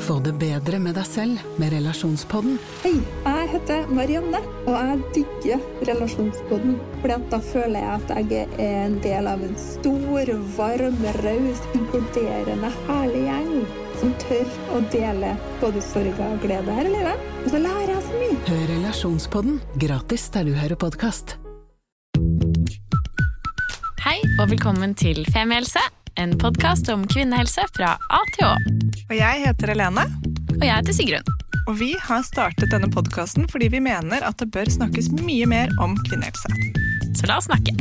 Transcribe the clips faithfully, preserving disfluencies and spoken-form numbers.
Få det bedre med deg selv med Relasjonspodden. Hei, jeg heter Marianne, og jeg digger Relasjonspodden. Fordi at da føler jeg at jeg er en del av en stor, varm, raus, inkluderende, herlig gjeng som tør å dele både sorg og glede her i livet. Og så lærer jeg så mye. Hør Relasjonspodden gratis der du hører podcast. Hei, og velkommen til Femihelse, en podcast om kvinnehelse fra A til Å. Og jeg heter Helene. Og jeg heter Sigrun. Og vi har startet denne podcasten fordi vi mener at det bør snakkes mye mer om kvinnehelse. Så la oss snakke.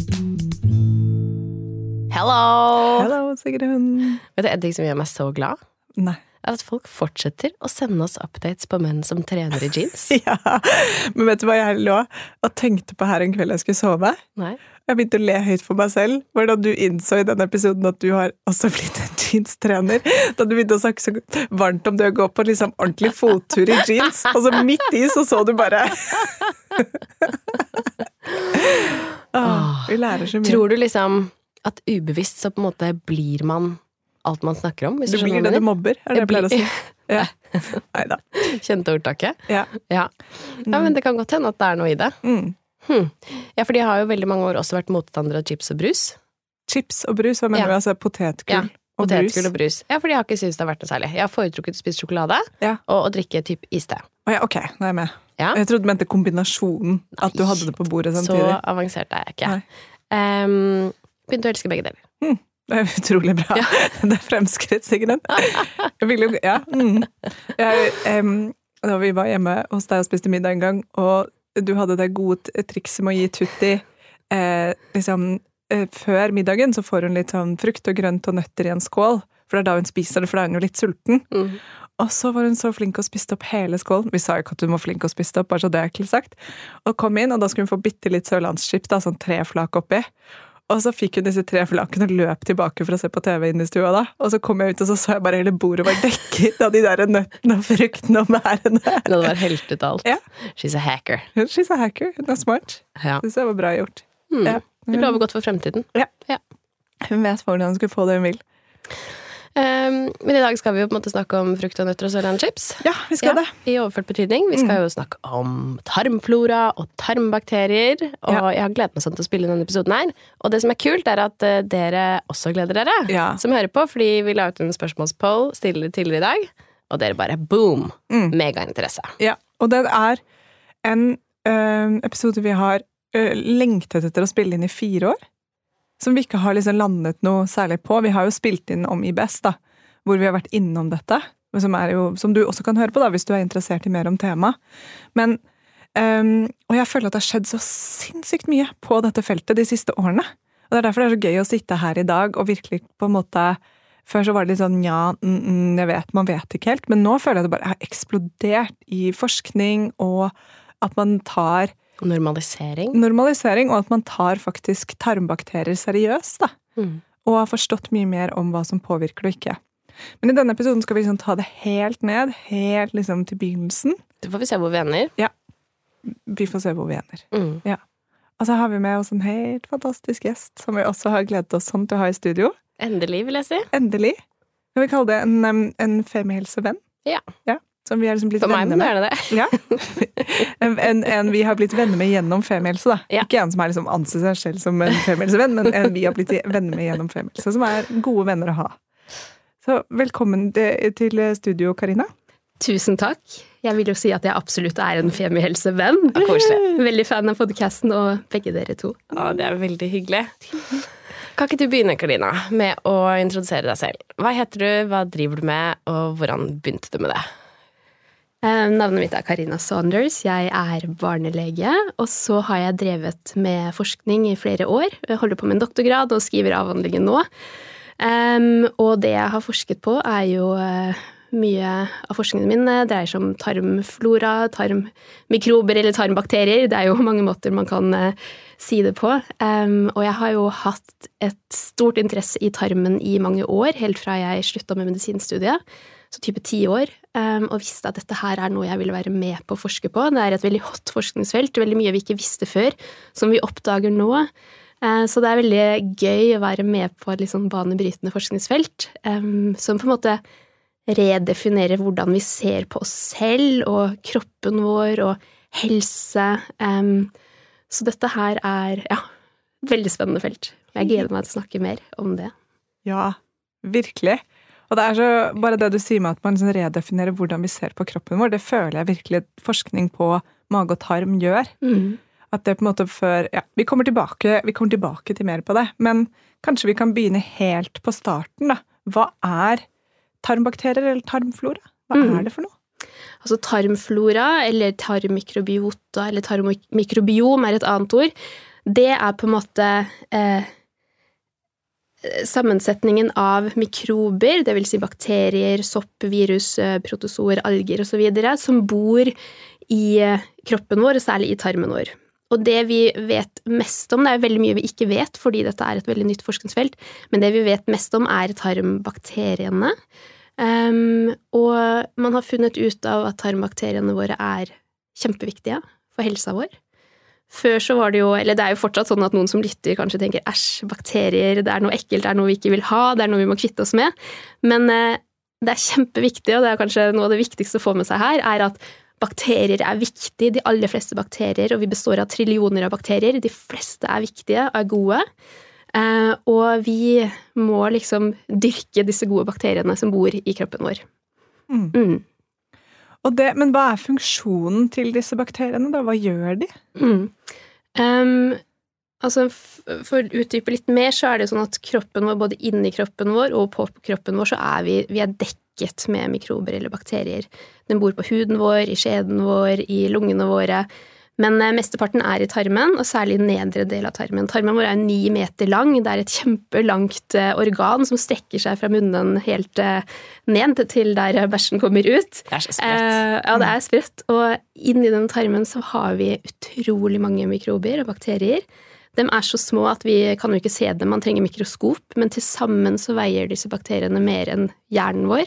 Hello! Hello, Sigrun. Vet du en ting som gjør meg så glad? Nei. Er at folk fortsetter å sende oss updates på menn som trener i jeans. Ja, men vet du hva jeg lå og tenkte på her en kveld jeg skulle sove? Nei. Jeg begynte å le høyt for meg selv, hvordan du innså i denne episoden at du har også blitt en jeans-trener. Da du begynte å snakke så varmt om det å gå på liksom ordentlig fottur i jeans, og så midt i så så du bare... Åh, vi lærer så mye. Tror du liksom at ubevisst så på en måte blir man alt man snakker om? Du blir det du mobber, er det jeg pleier å si. Ja. Neida. Kjente ordtaket? Ja. Ja. Ja, men det kan godt hende at det er noe i det. Mm. Hmm. Ja, for de har jo veldig mange år også vært motstandere av chips og brus. Chips og brus, hva mener Ja. du? Altså potetgull Ja, og brus? potetgull og brus. Ja, for de har ikke syntes det har vært noe særlig. Jeg har foretrukket å spise sjokolade Ja. og å drikke typ iste. Å ja, ok, nå er jeg med. Ja. Jeg trodde du mente kombinasjonen, at du hadde det på bordet samtidig. Så avansert er jeg ikke. Nei. Um, begynte å elske begge deler. Mm, det er utrolig bra. Ja. Det er fremskritt, Sigrun. Jeg vil jo, ja. Mm. Jeg, um, da vi var hjemme hos deg og spiste middag en gang, og du hadde det gode trikset med å gi Tutti eh, liksom, eh, før middagen, så får hun litt sånn frukt og grønt og nøtter i en skål, for det er da hun spiser det, for da er hun jo litt sulten. Mm. Og så var hun så flink å spiste opp hele skålen. Vi sa jo ikke at hun var flink å spiste opp, bare så det er ikke sagt. Og kom inn, og da skulle hun få bitte litt sørlandschips, da, sånn tre flak oppi. Og så fikk hun disse tre flakene og løp tilbake for å se på T V inne i stua da. Og så kom jeg ut, og så så jeg bare hele bordet var dekket av de der nøttene og fruktene og mærene. Det hadde vært helt ut alt. Ja. She's a hacker. She's a hacker. Hun er smart. Ja. Det synes jeg var bra gjort. Mm. Ja. Det lover godt for fremtiden. Ja. Ja. Hun vet hvordan hun skulle få det hun vil. Um, men i dag skal vi jo på en måte snakke om frukt og nøtter og sørlandschips. Ja, vi skal det. I overført betydning. Vi skal jo snakke om tarmflora og tarmbakterier. Og Ja. jeg har gledet meg sånn til å spille denne episoden her. Og det som er kult er at uh, dere også gleder dere, Ja. som hører på, fordi vi la ut en spørsmålspoll stille tidligere i dag, og dere bare boom, Mm. megainteresse. Ja, og det er en ø, episode vi har ø, lengtet etter å spille inn i fire år, som vi ikke har liksom landet noe særlig på. Vi har jo spilt inn om I B S da, hvor vi har vært innom dette, som, er jo, som du også kan høre på da, hvis du er interessert i mer om tema. Men, ø, og jeg føler at det har skjedd så sinnssykt mye på dette feltet de siste årene. Og det er derfor det er så gøy å sitte her i dag, og virkelig på en måte, før så var det litt sånn, ja, mm, jeg vet, man vet ikke helt, men nå føler jeg det bare har eksplodert i forskning, og at man tar Normalisering. normalisering, og at man tar faktisk tarmbakterier seriøst, da. Mm. Og har forstått mye mer om hva som påvirker det og ikke. Men i denne episoden skal vi liksom ta det helt ned, helt liksom til begynnelsen. Så får vi se hvor vi ender. Vi får se hvor vi ender. Mm. Og så har vi med oss en helt fantastisk gjest, som vi også har gledet oss sånn til å ha i studio. Endelig, vil jeg si. Endelig. Kan vi kalle det en, um, en femihelsevenn? Ja. Ja. Som vi har liksom blitt For meg venner må med. det være det. Ja. En, en, en vi har blitt venner med gjennom femihelse, da. Ja. Ikke en som er liksom anser seg selv som en femihelsevenn, men en vi har blitt venner med gjennom femihelse, som er gode venner å ha. Så velkommen til til studio, Karina. Tusen takk. Jeg vil jo si at jeg absolutt er en femihelsevenn. Koselig. Veldig fan av podcasten og begge dere to. Ja, det er veldig hyggelig. Kan ikke du begynne, Karina, med å introdusere deg selv? Hva heter du, hva driver du med, og hvordan begynte du med det? Eh, Navnet mitt er Karina Saunders. Jeg er barnelege, og så har jeg drevet med forskning i flere år. Jeg holder på med en doktorgrad og skriver avhandlingen nå. Um, og det jeg har forsket på er jo uh, mye av forskningen min dreier seg om tarmflora, tarmmikrober eller tarmbakterier. Det er jo mange måter man kan uh, si det på. Um, og jeg har jo hatt et stort interesse i tarmen i mange år, helt fra jeg sluttet med medisinstudiet. Så type ti år, um, og visste at dette her er noe jeg ville være med på å forske på. Det er et veldig hot forskningsfelt, veldig mye vi ikke visste før, som vi oppdager nå. Uh, så det er veldig gøy å være med på et litt sånn banebrytende forskningsfelt, um, som på en måte redefinerer hvordan vi ser på oss selv og kroppen vår og helse. Um, så dette her er, ja, et veldig spennende felt. Jeg gleder meg til å snakke mer om det. Ja, virkelig. Og det er så, bare det du sier med at man sånn redefinerer hvordan vi ser på kroppen vår, det føler jeg virkelig forskning på mage og tarm gjør. Mm. At det på en måte før, ja, vi kommer tilbake, vi kommer tilbake til mer på det, men kanskje vi kan begynne helt på starten da. Hva er tarmbakterier eller tarmflora? Hva mm. er det for noe? Altså tarmflora, eller tarmmikrobiota, eller tarmmikrobiom er et annet ord. Det er på en måte eh, sammensetningen av mikrober, det vil si bakterier, sopp, virus, protozoer, alger og så videre, som bor i kroppen vår, og særlig i tarmen vår. Og det vi vet mest om, det er veldig mye vi ikke vet, fordi dette er et veldig nytt forskningsfelt, men det vi vet mest om er tarmbakteriene. Um, og man har funnet ut av at tarmbakteriene våre er kjempeviktige for helsa vår. Før så var det jo, eller det er jo fortsatt sånn at noen som lytter kanskje tenker, æsj, bakterier, det er noe ekkelt, det er noe vi ikke vil ha, det er noe vi må kvitte oss med. Men uh, det er kjempeviktig, og det er kanskje noe av det viktigste å få med seg her, er at bakterier er viktige, de aller fleste bakterier, og vi består av trillioner av bakterier. De fleste er viktige, er gode, eh, og vi må liksom dyrke disse gode bakteriene som bor i kroppen vår. Mm. Mm. Og det, men hva er funksjonen til disse bakteriene da? Hva gjør de? Mm. Um, altså, for å utdype litt mer, så er det sånn at kroppen vår, både inni kroppen vår og på kroppen vår, så er vi, vi er dekket med mikrober eller bakterier. Den bor på huden vår, i skjeden vår, i lungene våre, men mesteparten er i tarmen, og særlig nedre del av tarmen. Tarmen vår er ni meter lang, det er et kjempelangt organ som strekker seg fra munnen helt ned til der bæsjen kommer ut. Det er så sprøtt. Eh, ja, det er sprøtt, og inni den tarmen så har vi utrolig mange mikrober og bakterier. De er så små at vi kan jo ikke se dem, man trenger mikroskop, men til sammen så veier disse bakteriene mer enn hjernen vår.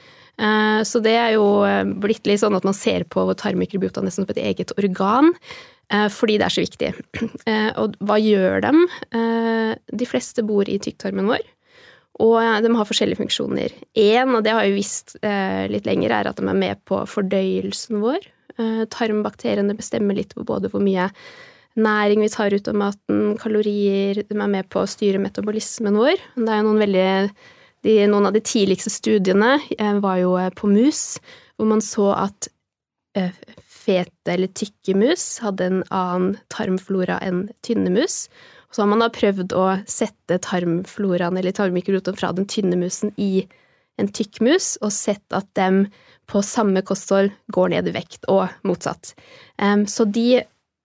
Så det er jo blitt litt sånn at man ser på tarmmikrobiota nesten som et eget organ, fordi det er så viktig. Og hva gjør dem? De fleste bor i tykktarmen vår, og de har forskjellige funksjoner. En, og det har vi visst litt lenger, er at de er med på fordøyelsen vår. Tarmbakteriene bestemmer litt på både hvor mye næring vi tar ut av maten, kalorier, de er med på å styre metabolismen vår. Det er jo noen veldig... De, noen av de tidligste studiene eh, var jo på mus, hvor man så at eh, fete eller tykke mus hadde en annen tarmflora enn tynne mus. Og så har man da prøvd å sette tarmfloraen eller tarmmikrobiota fra den tynne musen i en tykk mus, og sett at dem på samme kosthold går ned i vekt, og motsatt. Um, så de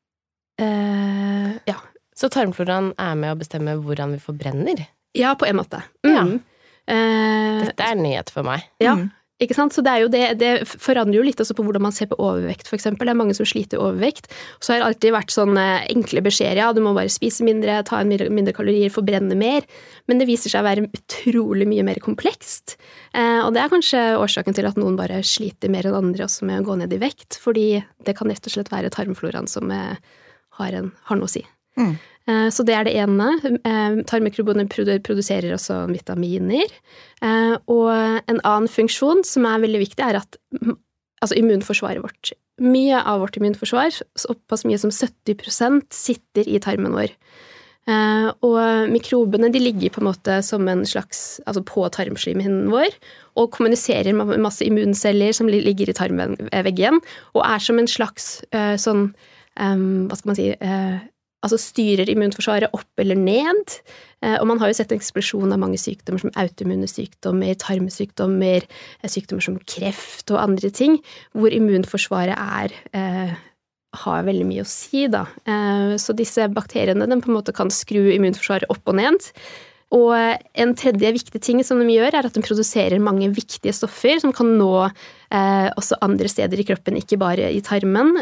uh, ja. Så tarmfloraen er med å bestemme hvordan vi forbrenner? Ja, på en måte. Mm. Ja. Uh, Dette er nyhet for meg. Ja, mm. ikke sant? Så det, er jo det, det forandrer jo litt også på hvordan man ser på overvekt, for eksempel. Det er mange som sliter overvekt. Så har det alltid vært sånne enkle beskjeder, ja, du må bare spise mindre, ta en mindre, mindre kalorier, forbrenne mer. Men det viser seg å være utrolig mye mer komplekst. Uh, og det er kanskje årsaken til at noen bare sliter mer enn andre også med å gå ned i vekt, fordi det kan rett og slett være tarmfloraen som uh, har, en, har noe å si. Mm. Så det er det ene. Tarmmikrobene produserer også vitaminer. Og en annen funksjon som er veldig viktig er at altså immunforsvaret vårt. Mye av vårt immunforsvar, såpass mye som sytti prosent, sitter i tarmen vår. Og mikrobene de ligger på en måte som en slags, altså på tarmslimhinnen vår, og kommuniserer med masse immunceller som ligger i tarmveggen, og er som en slags sånn, hva skal man si, altså styrer immunforsvaret opp eller ned, og man har jo sett en eksplosjon av mange sykdommer som autoimmune sykdommer, tarmsykdommer, sykdommer som kreft og andre ting, hvor immunforsvaret er, eh, har veldig mye å si da. Eh, så disse bakteriene, de på en måte kan skru immunforsvaret opp og ned, og en tredje viktig ting som de gjør er at de produserer mange viktige stoffer som kan nå eh, også andre steder i kroppen, ikke bare i tarmen,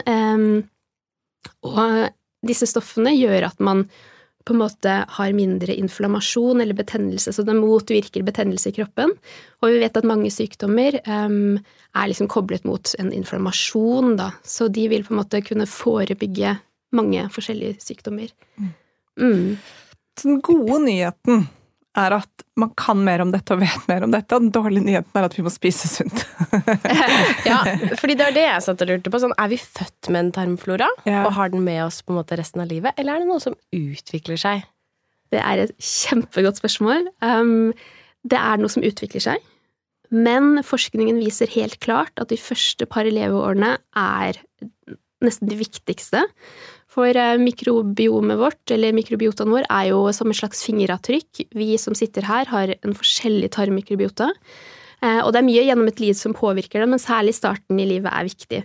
eh, og disse stoffene gjør at man på en måte har mindre inflammasjon eller betennelse, så det motvirker betennelse i kroppen. Og vi vet at mange sykdommer um, er liksom koblet mot en inflammasjon, da. Så de vil på en måte kunne forebygge mange forskjellige sykdommer. Mm. Så den gode nyheten er at man kan mer om dette og vet mer om dette, og den dårlige nyheten er at vi må spise sunt. Ja, fordi det var det jeg satt og lurte på. Sånn, er vi født med en tarmflora, Ja. og har den med oss på en måte resten av livet, eller er det noe som utvikler seg? Det er et kjempegodt spørsmål. Um, det er noe som utvikler seg, men forskningen viser helt klart at de første par leveårene er nesten de viktigste. For mikrobiomet vårt, eller mikrobiotaen vår, er jo som en slags fingeravtrykk. Vi som sitter her har en forskjellig tarmmikrobiota, og det er mye gjennom et liv som påvirker det, men særlig starten i livet er viktig.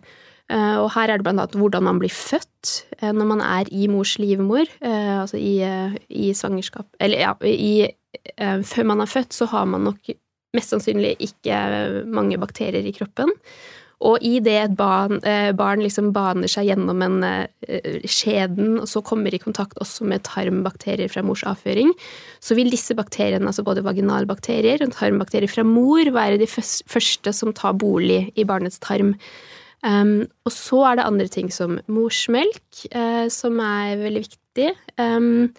Og her er det blant annet hvordan man blir født når man er i mors livmor, altså i, i svangerskap, eller ja, i, før man er født så har man nok mest sannsynlig ikke mange bakterier i kroppen. Og i det et barn, eh, barn liksom baner seg gjennom en eh, skjeden, og så kommer i kontakt også med tarmbakterier fra mors avføring, så vil disse bakteriene, altså både vaginalbakterier og tarmbakterier fra mor, være de første som tar bolig i barnets tarm. Um, og så er det andre ting som morsmelk, eh, som er veldig viktig. Um,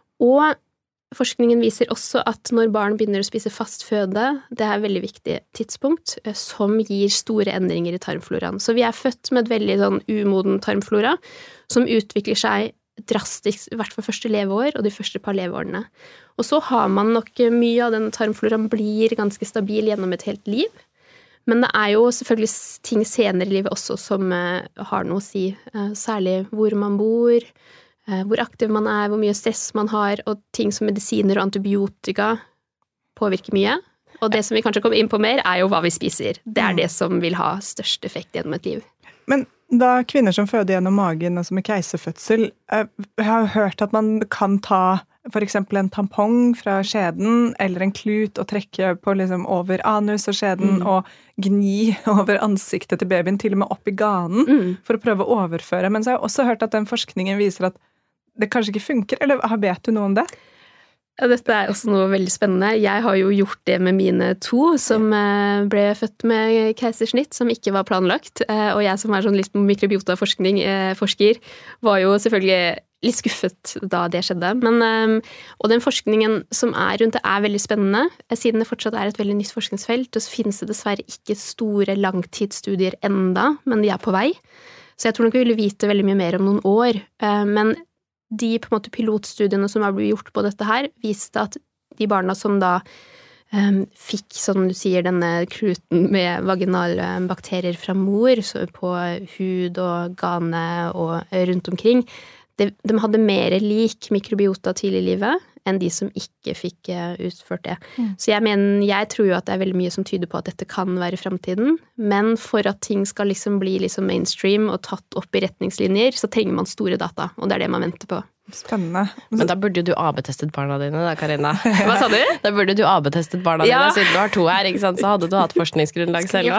og forskningen viser også at når barn begynner å spise fast føde, det er et veldig viktig tidspunkt, som gir store endringer i tarmfloraen. Så vi er født med et veldig sånn umoden tarmflora, som utvikler seg drastisk, i hvert fall første leveår og de første par leveårene. Og så har man nok mye av den tarmfloraen blir ganske stabil gjennom et helt liv. Men det er jo selvfølgelig ting senere i livet også som har noe å si, særlig hvor man bor, hvor aktiv man er, hvor mye stress man har, og ting som medisiner og antibiotika påvirker mye. Og det som vi kanskje kommer inn på mer, er jo hva vi spiser. Det er det som vil ha størst effekt gjennom et liv. Men da kvinner som føder gjennom magen, altså med keiserfødsel, jeg har hørt at man kan ta for eksempel en tampong fra skjeden, eller en klut, og trekke på liksom over anus og skjeden, mm. og gni over ansiktet til babyen, til og med opp i ganen, mm. for å prøve å overføre. Men så har jeg også hørt at den forskningen viser at det kanskje ikke funker, eller vet du noe om det? Ja, dette er også noe veldig spennende. Jeg har jo gjort det med mine to, som ble født med keisersnitt, som ikke var planlagt, og jeg som er sånn litt mikrobiotaforskning, forsker, var jo selvfølgelig litt skuffet da det skjedde. Men, og den forskningen som er rundt det er veldig spennende, siden det fortsatt er et veldig nytt forskningsfelt, og så finnes det dessverre ikke store langtidsstudier enda, men de er på vei. Så jeg tror nok vi vil vite veldig mye mer om noen år, men de på en måte pilotstudiene som har blitt gjort på dette her, viste at de barna som da um, fikk, som du sier, denne kluten med vaginale bakterier fra mor, så på hud og gane og rundt omkring, de, de hadde mer lik mikrobiota tidlig i livet enn de som ikke fikk utført det. Mm. Så jeg mener, jeg tror jo at det er veldig mye som tyder på at dette kan være fremtiden, men for at ting skal liksom bli liksom mainstream og tatt opp i retningslinjer, så trenger man store data, og det er det man venter på. Spennende. Men da burde jo du A B-testet barna dine da, Karina. Hva sa du? Da burde du A B-testet barna ja. dine, siden du har to her, ikke sant? Så hadde du hatt forskningsgrunnlag selv.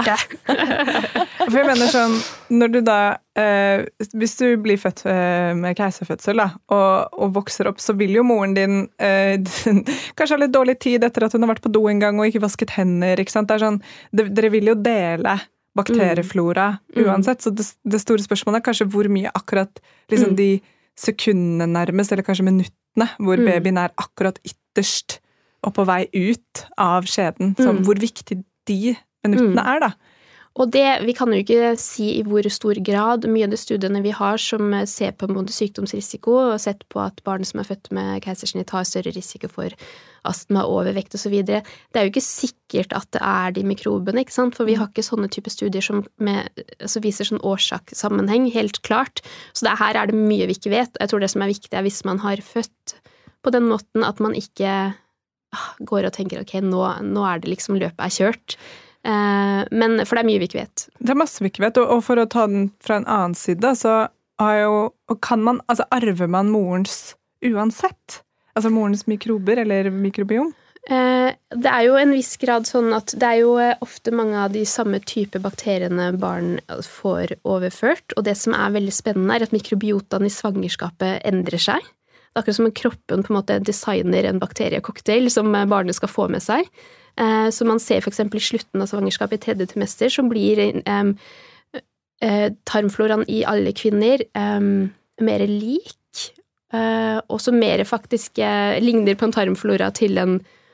For jeg mener sånn, når du da, eh, hvis du blir født eh, med keiserfødsel da, og, og vokser opp, så vil jo moren din eh, kanskje ha litt dårlig tid etter at hun har vært på do en gang og ikke vasket hender, ikke sant? Det er sånn, det, dere vil jo dele bakterieflora mm. uansett, så det, det store spørsmålet er kanskje hvor mye akkurat liksom, mm. de sekundene nærmest, eller kanskje minuttene, hvor mm. babyen er akkurat ytterst og på vei ut av skjeden. Så mm. hvor viktig de minuttene mm. er da. Og det, vi kan jo ikke si i hvor stor grad, mye av de studiene vi har som ser på en måte sykdomsrisiko, og sett på at barn som er født med keisersnitt har større risiko for astma, overvekt og så videre. Det er jo ikke sikkert at det er de mikrobene, ikke sant? For vi har ikke sånne type studier som med, altså viser sånn årsakssammenheng, helt klart. Så det, her er det mye vi ikke vet. Jeg tror det som er viktig er hvis man har født på den måten at man ikke ah, går og tenker, ok, nå, nå er det liksom løpet er kjørt. Men, for det er mye vi ikke vet. Det er masse vi ikke vet, og for å ta den fra en annen side, så har jo, og kan man, altså arver man morens uansett? Altså morens mikrober eller mikrobiom? Det er jo en viss grad sånn at det er jo ofte mange av de samme type bakteriene barn får overført, og det som er veldig spennende er at mikrobiotaen i svangerskapet endrer seg. Det er akkurat som om kroppen på en måte designer en bakteriecocktail som barnet skal få med seg. Så man ser for eksempel i slutten av svangerskapet i tredje trimester, så blir um, uh, tarmfloraen i alle kvinner um, mer lik, uh, og så mer faktisk uh, ligner på en tarmflora til en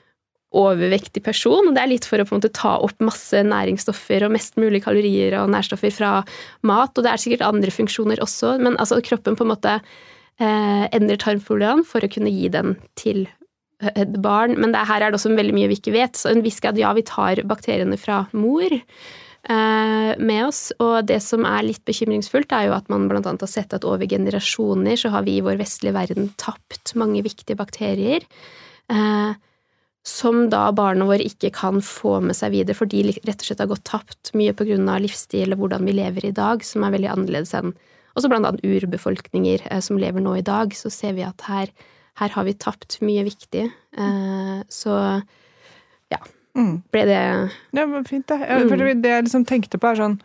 overvektig person, og det er litt for å på en måte ta opp masse næringsstoffer og mest mulig kalorier og nærstoffer fra mat, og det er sikkert andre funksjoner også, men altså kroppen på en måte eh, endrer tarmfloraen for å kunne gi den til et barn, men det, her er det også veldig mye vi ikke vet, så en viss grad, ja, vi tar bakteriene fra mor eh, med oss, og det som er litt bekymringsfullt er jo at man blant annet har sett at over generasjoner så har vi i vår vestlige verden tapt mange viktige bakterier, eh, som da barna våre ikke kan få med seg videre, for de rett og slett har gått tapt mye på grunn av livsstil og hvordan vi lever i dag, som er veldig annerledes enn også blant annet urbefolkninger eh, som lever nå i dag, så ser vi at her, her har vi tapt mye viktig. Eh, så ja, mm. ble det... Ja, men fint det. Ja, for det jeg liksom tenkte på er sånn,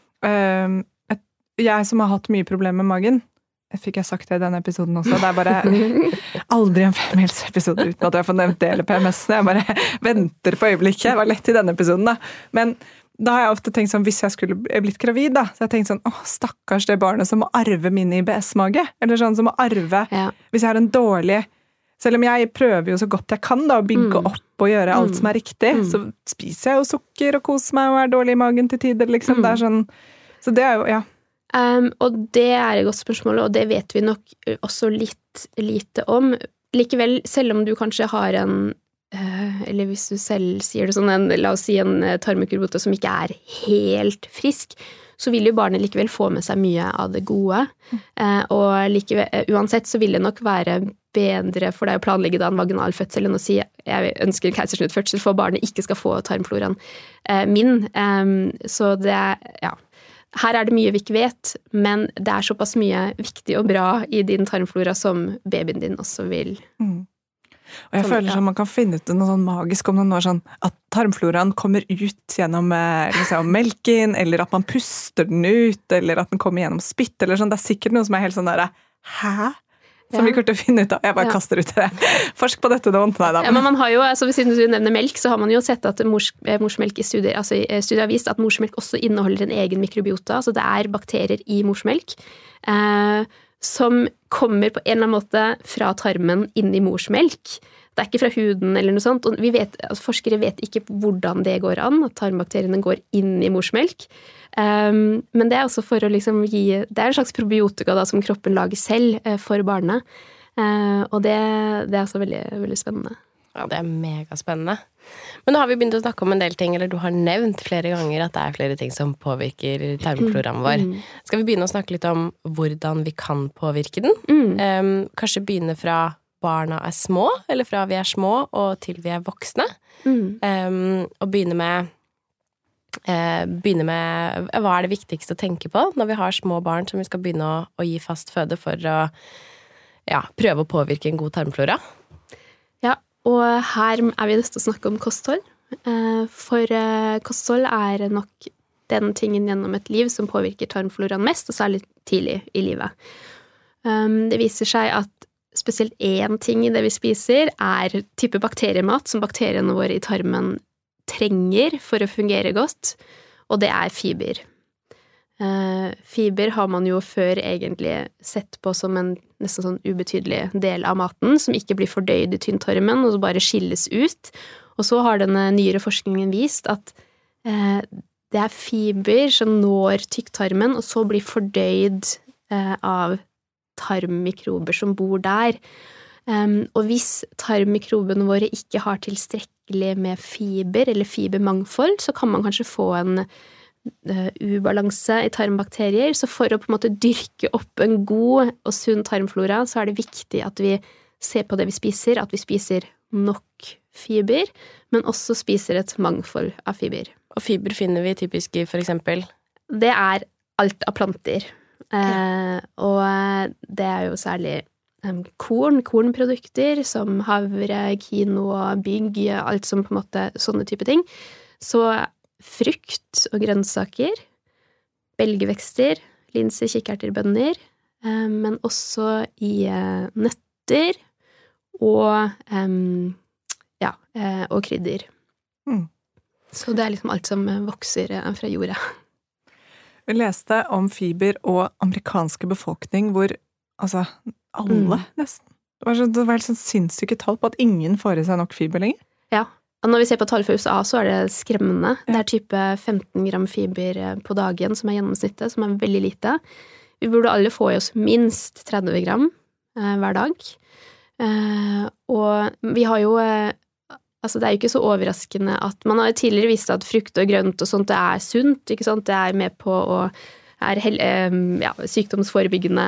øh, et, jeg som har hatt mye problemer med magen, fikk jeg sagt det i denne episoden også, det er bare aldri en femhelseepisode uten at jeg får nevnt det eller P M S-ene, jeg bare venter på øyeblikket, det var lett i denne episoden da, men da har jeg ofte tenkt sånn, hvis jeg skulle blitt gravid da, så har jeg tenkt sånn, åh, stakkars det barnet som må arve min I B S-mage, eller sånn som må arve, ja. Hvis jeg har en dårlig, selv om jeg prøver jo så godt jeg kan da, å bygge mm. opp og gjøre alt mm. som er riktig, mm. så spiser jeg jo sukker og koser meg og er dårlig i magen til tider, liksom, mm. det er sånn, så det er jo, ja, Um, og det er et godt spørsmål, og det vet vi nok også litt lite om. Likevel, selv om du kanskje har en, uh, eller hvis du selv sier det sånn, en, la oss si en tarmmikrobiota som ikke er helt frisk, så vil jo barnet likevel få med seg mye av det gode. Uh, og likevel, uansett så vil det nok være bedre for deg å planlegge da en vaginal fødsel enn å si jeg ønsker en keisersnittfødsel for barnet ikke skal få tarmfloraen uh, min. Um, så det er, ja... Her er det mye vi ikke vet, men det er såpass mye viktig og bra I din tarmflora som babyen din også vil. Mm. Og jeg sånn, føler ja. Som man kan finne ut noe sånn magisk om noen år, sånn at tarmfloraen kommer ut gjennom liksom, melken, eller at man puster den ut, eller at den kommer gjennom spytt, eller sånn. Det er sikkert noe som er helt sånn der, hæ? Som ja. Vi kommer til å finne ut av. Jeg bare ja. Kaster ut det. Forsk på dette noen. Nei, da. Ja, men man har jo, altså, siden du nevner melk, så har man jo sett at mors, morsmelk I studier, altså studier har vist at morsmelk også inneholder en egen mikrobiota, altså det er bakterier I morsmelk, eh, som kommer på en eller annen måte fra tarmen inn I morsmelk. Det er ikke fra huden eller noe sånt, og vi vet, altså, forskere vet ikke hvordan det går an, at tarmbakteriene går inn I morsmelk. Um, men det er også for å liksom gi, det er en slags probiotika da, som kroppen lager selv uh, for barnet, uh, og det, det er også veldig, veldig spennende. Ja, det er megaspennende. Men nå har vi begynt å snakke om en del ting, eller du har nevnt flere ganger at det er flere ting som påvirker tarmfloraen vår. Mm. Skal vi begynne å snakke litt om hvordan vi kan påvirke den? Mm. Um, kanskje begynne fra barna er små, eller fra vi er små og til vi er voksne. Mm. Um, og begynne med Eh, begynne med hva er det viktigste å tenke på når vi har små barn som vi skal begynne å, å gi fast føde for å ja, prøve å påvirke en god tarmflora. Ja, og her er vi nødt til å snakke om kosthold. Eh, for eh, kosthold er nok den tingen gjennom et liv som påvirker tarmfloraen mest, og særlig tidlig I livet. Um, det viser seg at spesielt én ting I det vi spiser er type bakteriemat som bakteriene våre I tarmen trenger for å fungere godt, og det er fiber. Uh, fiber har man jo før egentlig sett på som en nesten sånn ubetydelig del av maten, som ikke blir fordøyd I tynntarmen, og så bare skilles ut. Og så har denne nyere forskningen vist at uh, det er fiber som når tykktarmen, og så blir fordøyd uh, av tarmmikrober som bor der. Um, og hvis tarmmikrobene våre ikke har tilstrekkelig med fiber eller fibermangfold, så kan man kanskje få en uh, ubalanse I tarmbakterier. Så for å på en måte dyrke opp en god og sunn tarmflora, så er det viktig at vi ser på det vi spiser, at vi spiser nok fiber, men også spiser et mangfold av fiber. Og fiber finner vi typisk I for eksempel? Det er alt av planter. Uh, og det er jo særlig korn, kornprodukter som havre, quinoa, bygg, alt som på en måte sånne type ting. Så frukt og grønnsaker, belgevekster, linser, kikkerter, bønner, men også I nøtter og ja, og krydder. Mm. Så det er liksom alt som vokser fra jorda. Vi leste om fiber og amerikanske befolkning hvor altså alle, mm. nesten. Det var, så, det var helt sånn sinnssyke tall på at ingen får I seg nok fiber lenger. Ja, når vi ser på tall for U S A, så er det skremmende. Det er type femten gram fiber på dagen som er gjennomsnittet, som er veldig lite. Vi burde alle få i oss minst tretti gram eh, hver dag. Eh, og vi har jo eh, altså det er jo ikke så overraskende at man har jo tidligere visst at frukt og grønt og sånt det er sunt, ikke sant? Det er med på å er hel, eh, ja, sykdomsforebyggende.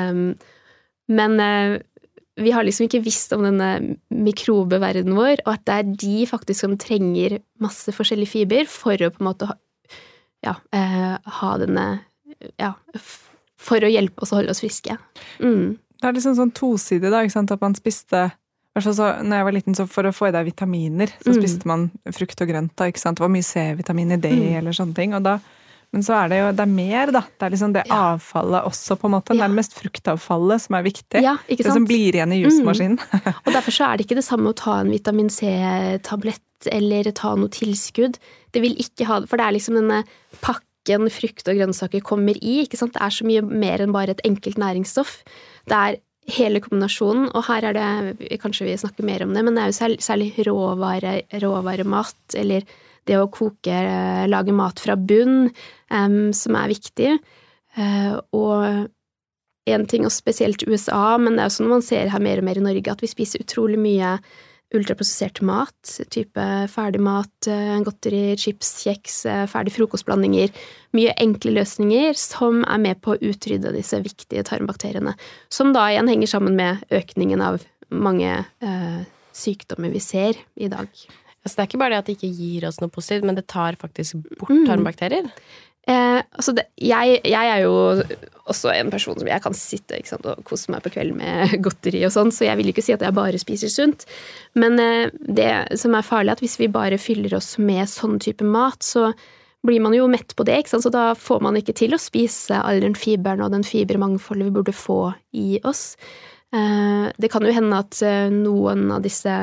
Eh, men eh, vi har liksom ikke visst om denne mikrobeverdenen vår, og at det er de faktisk som trenger masse forskjellig fiber for å på en måte ha, ja, eh, ha denne, ja, for å hjelpe oss å holde oss friske. Mm. Det er liksom sånn tosidig da, ikke sant, at man spiste, i hvert fall så, når jeg var liten, så for å få i deg vitaminer, så mm. spiste man frukt og grønt da, ikke sant, det var mye C-vitamin i det, mm. eller sånne ting, og da men så er det jo, det er mer da, det er liksom det ja. avfallet også på en måte, ja. nærmest fruktavfallet som er viktig, ja, ikke sant? Det som blir igjen i jusmaskinen. Mm. Og derfor så er det ikke det samme å ta en vitamin C-tablett eller ta noe tilskudd. Det vil ikke ha det, for det er liksom denne pakken frukt og grønnsaker kommer i, ikke sant? Det er så mye mer enn bare et enkelt næringsstoff. Det er hele kombinasjonen, og her er det, kanskje vi snakker mer om det, men det er jo særlig, særlig råvare, råvaremat, eller det å koke, lage mat fra bunn, um, som er viktig. Uh, og en ting, og spesielt U S A, men det er jo sånn man ser her mer og mer i Norge, at vi spiser utrolig mye ultraprosessert mat, type ferdig mat, godteri, chips, kjeks, ferdig frokostblandinger, mye enkle løsninger som er med på å utrydde disse viktige tarmbakteriene, som da igjen henger sammen med økningen av mange uh, sykdommer vi ser i dag. Altså det er ikke bare det at det ikke gir oss noe positivt, men det tar faktisk bort tarmbakterier. Eh, altså det, jeg, jeg er jo også en person som jeg kan sitte ikke sant, og kose meg på kvelden med godteri og sånn, så jeg vil ikke si at jeg bare spiser sunt. Men eh, det som er farlig er at hvis vi bare fyller oss med sånn type mat, så blir man jo mett på det, ikke sant? Så da får man ikke til å spise all den fiberen og den fibermangfoldet vi burde få i oss. Eh, det kan jo hende at eh, noen av disse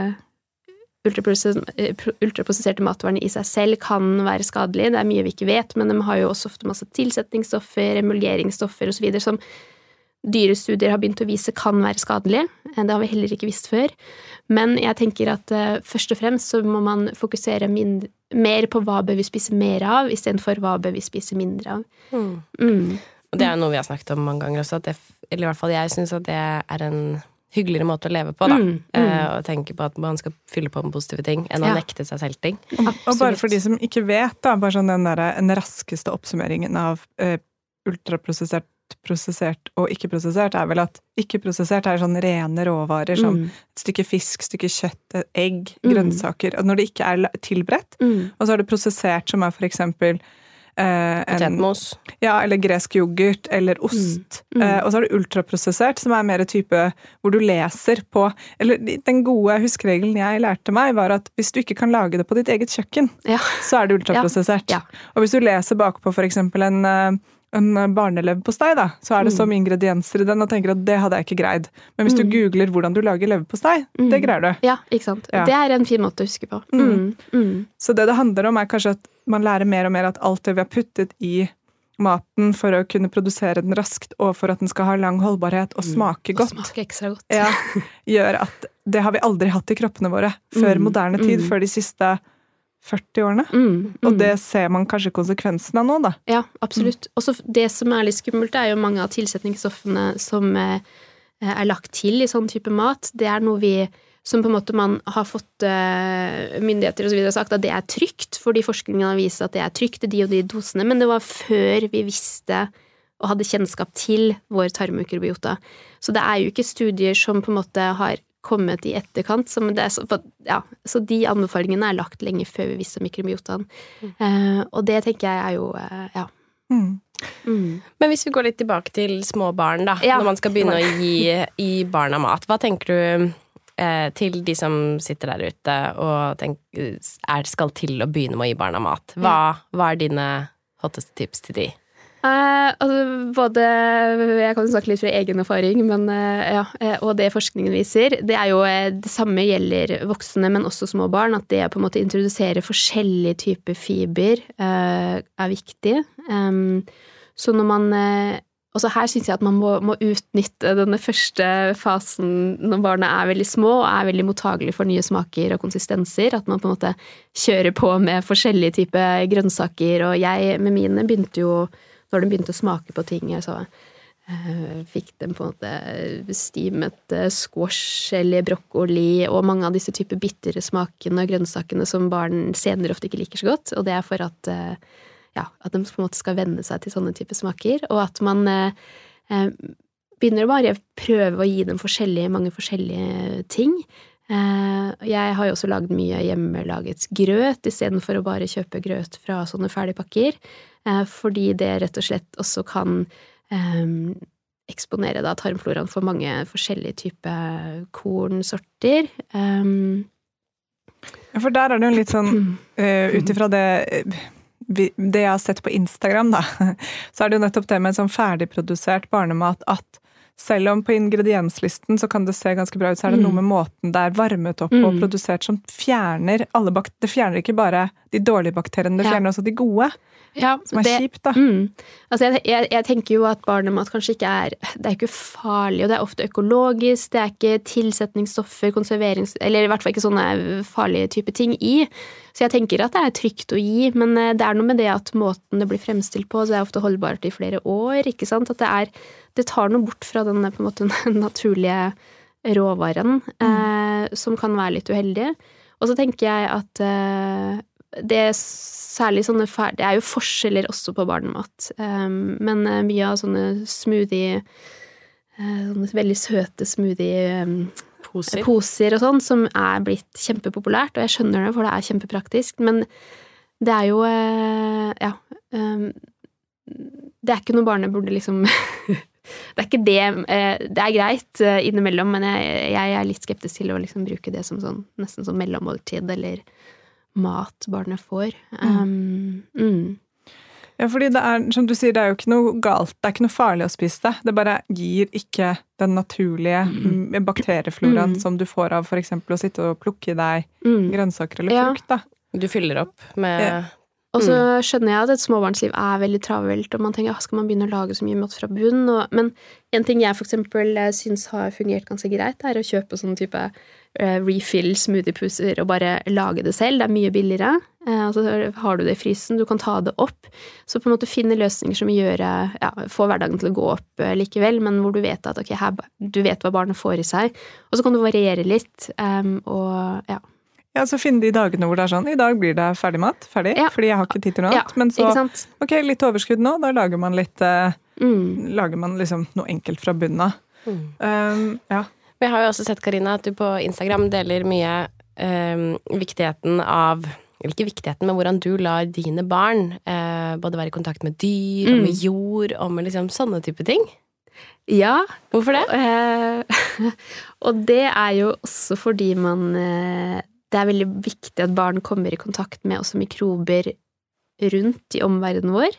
ultraprosesserte matvarene i seg selv kan være skadelige. Det er mye vi ikke vet, men de har jo også ofte masse tilsetningsstoffer, emulgeringsstoffer og så videre som dyrestudier har begynt å vise kan være skadelige. Det har vi heller ikke visst før. Men jeg tenker at uh, først og fremst så må man fokusere mindre, mer på hva bør vi spise mer av, i stedet for hva bør vi spise mindre av. Mm. Mm. Og det er noe vi har snakket om mange ganger også, at det, eller i hvert fall jeg synes at det er en hyggeligere måte å leve på, da. Mm, mm. Eh, og tenke på at man skal fylle på med positive ting, enn ja. å nekte seg selv ting. Absolutt. Og bare for de som ikke vet, da, bare sånn den, der, den raskeste oppsummeringen av eh, ultraprosessert, prosessert og ikke-prosessert er vel at ikke-prosessert er sånn rene råvarer, mm. som et stykke fisk, stykke kjøtt, egg, mm. grønnsaker, og når det ikke er tilberedt, mm. og så er det prosessert som er for eksempel Eh, potetmos. Ja, eller gresk yoghurt, eller ost. Mm. Mm. Eh, og så er det ultraprosessert, som er mer type hvor du leser på, eller den gode huskeregelen jeg lærte meg, var at hvis du ikke kan lage det på ditt eget kjøkken, ja. så er det ultraprosessert. Ja. Ja. Og hvis du leser bakpå for eksempel en, en barneleverpostei, da, så er det mm. som ingredienser i den, og tenker at det hadde jeg ikke greid. Men hvis mm. du googler hvordan du lager leverpostei, mm. det greier du. Ja, ikke sant. Ja. Det er en fin måte å huske på. Mm. Mm. Så det det handler om er kanskje at man lærer mer og mer at alt det vi har puttet i maten for å kunne produsere den raskt, og for at den skal ha lang holdbarhet og smake godt, og smake ekstra godt. Ja, gjør at det har vi aldri hatt i kroppene våre før mm. moderne tid, mm. før de siste førti årene. Mm. Mm. Og det ser man kanskje konsekvensen av nå, da. Ja, absolutt. Mm. Også det som er litt skummelt, er jo mange av tilsetningsstoffene som er lagt til i sånn type mat. Det er noe vi som på en måte man har fått uh, myndigheter og så videre sagt at det er trygt, fordi forskningen har vist at det er trygt i de og de dosene, men det var før vi visste og hadde kjennskap til vår tarmmikrobiota. Så det er jo ikke studier som på en måte har kommet i etterkant, som det er så, ja, så de anbefalingene er lagt lenge før vi visste mikrobiotaen. Mm. Uh, og det tenker jeg er jo, uh, ja. Mm. Mm. Men hvis vi går litt tilbake til små barn da, ja. når man skal begynne å gi, gi barna mat, hva tenker du til de som sitter der ute og tenker, er, skal til å begynne med å gi barna mat? Hva, hva er dine hotteste tips til de? Eh, altså, både, jeg kan snakke litt fra egen erfaring, men, eh, ja, og det forskningen viser, det er jo det samme gjelder voksne, men også små barn, at det å på en måte introdusere forskjellige typer fiber eh, er viktig. Um, så når man eh, og så her synes jeg at man må, må utnytte denne første fasen når barna er veldig små og er veldig mottagelige for nye smaker og konsistenser, at man på en måte kjører på med forskjellige typer grønnsaker, og jeg med mine begynte jo, når de begynte å smake på ting, så uh, fikk de på en måte stimet squash eller brokkoli og mange av disse typer bittere smakene og grønnsakene som barn senere ofte ikke liker så godt, og det er for at uh, ja, at de på en måte skal venne seg til sånne typer smaker, og at man uh, begynner å bare prøve å gi dem forskjellige, mange forskjellige ting. Uh, jeg har jo også laget mye hjemmelaget grøt, i stedet for å bare kjøpe grøt fra sånne ferdigpakker, uh, fordi det rett og slett også kan Um, eksponere da tarmfloraen for mange forskjellige typer kornsorter. Um, ja, for der er det jo litt sånn, uh, ut ifra det, det jeg har sett på Instagram da, så er det jo nettopp det med sånn ferdigprodusert barnemat, at selv om på ingredienslisten så kan det se ganske bra ut, så er det mm. noe med måten det er varmet opp mm. og produsert som fjerner alle bak- det fjerner ikke bare de dårlige bakteriene, det fjerner ja. også de gode. Ja, som er det, kjipt, da. Mm. Altså, jeg, jeg, jeg tenker jo at barnemat kanskje ikke er, det er ikke farlig, og det er ofte økologisk, det er ikke tilsetningsstoffer, konserverings, eller i hvert fall ikke sånne farlige type ting i. Så jeg tenker at det er trygt å gi, men det er noe med det at måten det blir fremstilt på, så det er ofte holdbart i flere år, ikke sant? At det er, det tar noe bort fra den på en måte naturlige råvaren, mm. eh, som kan være litt uheldig. Og så tenker jeg at eh, det er særlig sånne ferdig, det er jo forskjeller også på barnemat, um, men uh, mye av sånne smoothie, uh, sånne veldig søte smoothie um, poser. poser og sånn, som er blitt kjempepopulært, og jeg skjønner det, for det er kjempepraktisk, men det er jo, uh, ja, um, det er ikke noe barnet burde liksom, det er ikke det, uh, det er greit uh, innimellom, men jeg, jeg er litt skeptisk til å liksom bruke det som sånn, nesten som mellommåltid, eller mat barnet får. Um, mm. Ja, fordi det er, som du sier, det er jo ikke noe galt, det er ikke noe farlig å spise det. Det bare gir ikke den naturlige mm. bakteriefloraen mm. som du får av for eksempel å sitte og plukke i deg mm. grønnsaker eller frukt, da. Du fyller opp med... Ja. Og så skjønner jeg at et småbarnsliv er veldig travelt, og man tenker, skal man begynne å lage så mye mat fra bunn? Og, men en ting jeg for eksempel synes har fungert ganske greit, er å kjøpe sånn type uh, refill smoothieposer og bare lage det selv. Det er mye billigere, uh, og så har du det i frysen, du kan ta det opp. Så på en måte finne løsninger som gjør, ja, får hverdagen til å gå opp uh, likevel, men hvor du vet at, ok, her, du vet hva barnet får i seg, og så kan du variere litt, um, og ja. Ja, så finne de dagene hvor det er sånn, i dag blir det ferdig mat, ferdig, ja. fordi jeg har ikke tid til noe annet, ja, men så, ok, litt overskudd nå, da lager man litt, uh, mm. lager man liksom noe enkelt fra bunnen av. Mm. Um, ja. Men jeg har jo også sett, Karina, at du på Instagram deler mye um, viktigheten av, eller ikke viktigheten, men hvordan du lar dine barn uh, både være i kontakt med dyr, mm. og med jord, og med liksom sånne type ting. Ja. Hvorfor det? Uh, og det er jo også fordi man... Uh, Det er veldig viktig at barn kommer i kontakt med også mikrober rundt i omverdenen vår.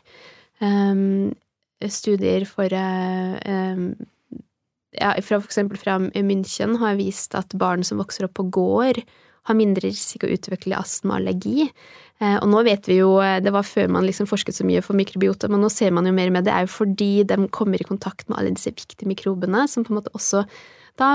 Um, studier for, uh, um, ja, fra, for eksempel fra München har vist at barn som vokser opp på gård har mindre risiko å utvikle astma og allergi. Uh, og nå vet vi jo, det var før man liksom forsket så mye for mikrobiota, men nå ser man jo mer med det, er jo fordi de kommer i kontakt med alle disse viktige mikrobene, som på en måte også da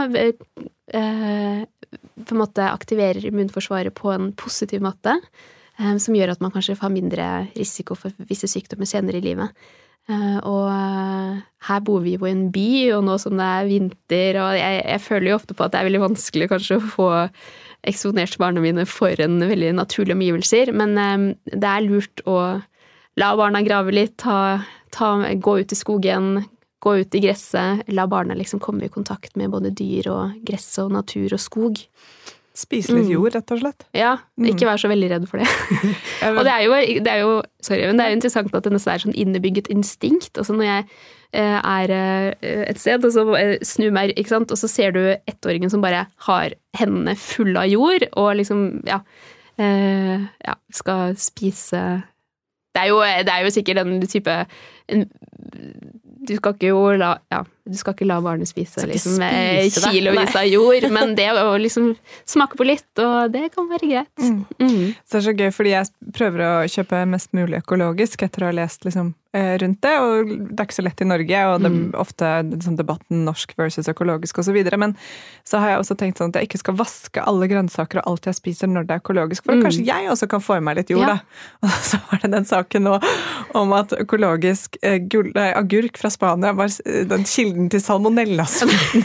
uh, på en måte aktiverer immunforsvaret på en positiv måte, eh, som gjør at man kanskje har mindre risiko for visse sykdommer senere i livet. Eh, og eh, her bor vi jo i en by, og nå som det er vinter, og jeg, jeg føler jo ofte på at det er veldig vanskelig kanskje å få eksponert barna mine for en veldig naturlig omgivelser, men eh, det er lurt å la barna grave litt, ta, ta, gå ut i skogen, gå ut i gresset, la barna liksom komme i kontakt med både dyr og gress og natur og skog. Spise litt jord, rett og slett. Ja, ikke være så veldig redd for det. Og det er jo, det er jo, sorry, men det er jo interessant at det nesten er sånn innebygget instinkt. Altså når jeg eh, er eh, et sted, og så snur meg, ikke sant, og så ser du ettåringen som bare har hendene fulle av jord, og liksom, ja, eh, ja skal spise... Det er jo, det er jo sikkert den type... En, du skal ikke jo la, ja, du skal ikke la barnet spise, liksom, spise kilovis av jord, men det å liksom smake på litt, og det kan være greit. Mm. Mm. Så det er så gøy, fordi jeg prøver å kjøpe mest mulig økologisk etter å ha lest liksom eh, rundt det, og det er ikke så lett i Norge, og det er Mm. ofte liksom, debatten norsk versus økologisk og så videre, men så har jeg også tenkt sånn at jeg ikke skal vaske alle grønnsaker og alt jeg spiser når det er økologisk, for Mm. kanskje jeg også kan få i meg litt jord, Ja. da. Og så var det den saken nå om at økologisk eh, gull, nei, agurk fra Spania var eh, den kilden til salmonellasmitten.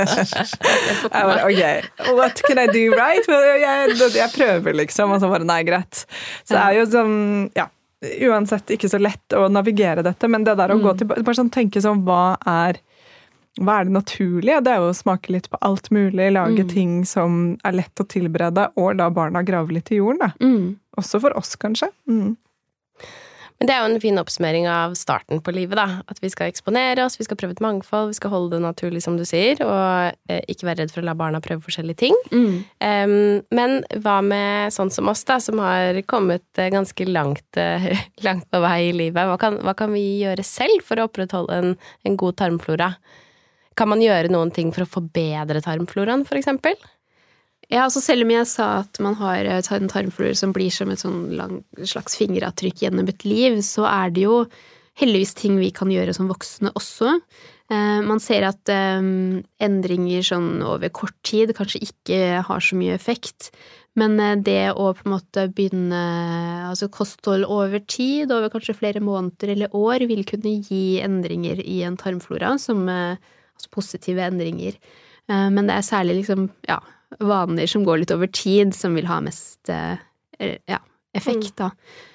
Jeg bare, ok, what can I do right? Men jeg, jeg prøver liksom, og så bare, nei, greit. Så det er jo sånn, ja, uansett ikke så lett å navigere dette, men det der å gå til, bare sånn tenke sånn, hva er, hva er det naturlige? Det er jo å smake litt på alt mulig, lage Mm. ting som er lett å tilberede, og la barna grave litt i jorden, da. Mm. Også for oss, kanskje. Mm. Men det er jo en fin oppsummering av starten på livet, da. At vi skal eksponere oss, vi skal prøve et mangfold, vi skal holde det naturlig, som du sier, og eh, ikke være redd for å la barna prøve forskjellige ting. Mm. Um, men hva med sånn som oss, da, som har kommet eh, ganske langt, eh, langt på vei i livet? Hva kan, hva kan vi gjøre selv for å opprettholde en, en god tarmflora? Kan man gjøre noen ting for å forbedre tarmfloraen, for eksempel? Ja, altså selv om jeg sa at man har en tarmflora som blir som et sånn lang, slags fingeravtrykk gjennom et liv, så er det jo heldigvis ting vi kan gjøre som voksne også. Eh, man ser at eh, endringer sånn over kort tid kanskje ikke har så mye effekt, men eh, det å på en måte begynne, altså kosthold over tid, over kanskje flere måneder eller år, vil kunne gi endringer i en tarmflora, som, eh, altså positive endringer. Eh, men det er særlig liksom, ja, vaner som går litt over tid, som vil ha mest eh, ja, effekt, da.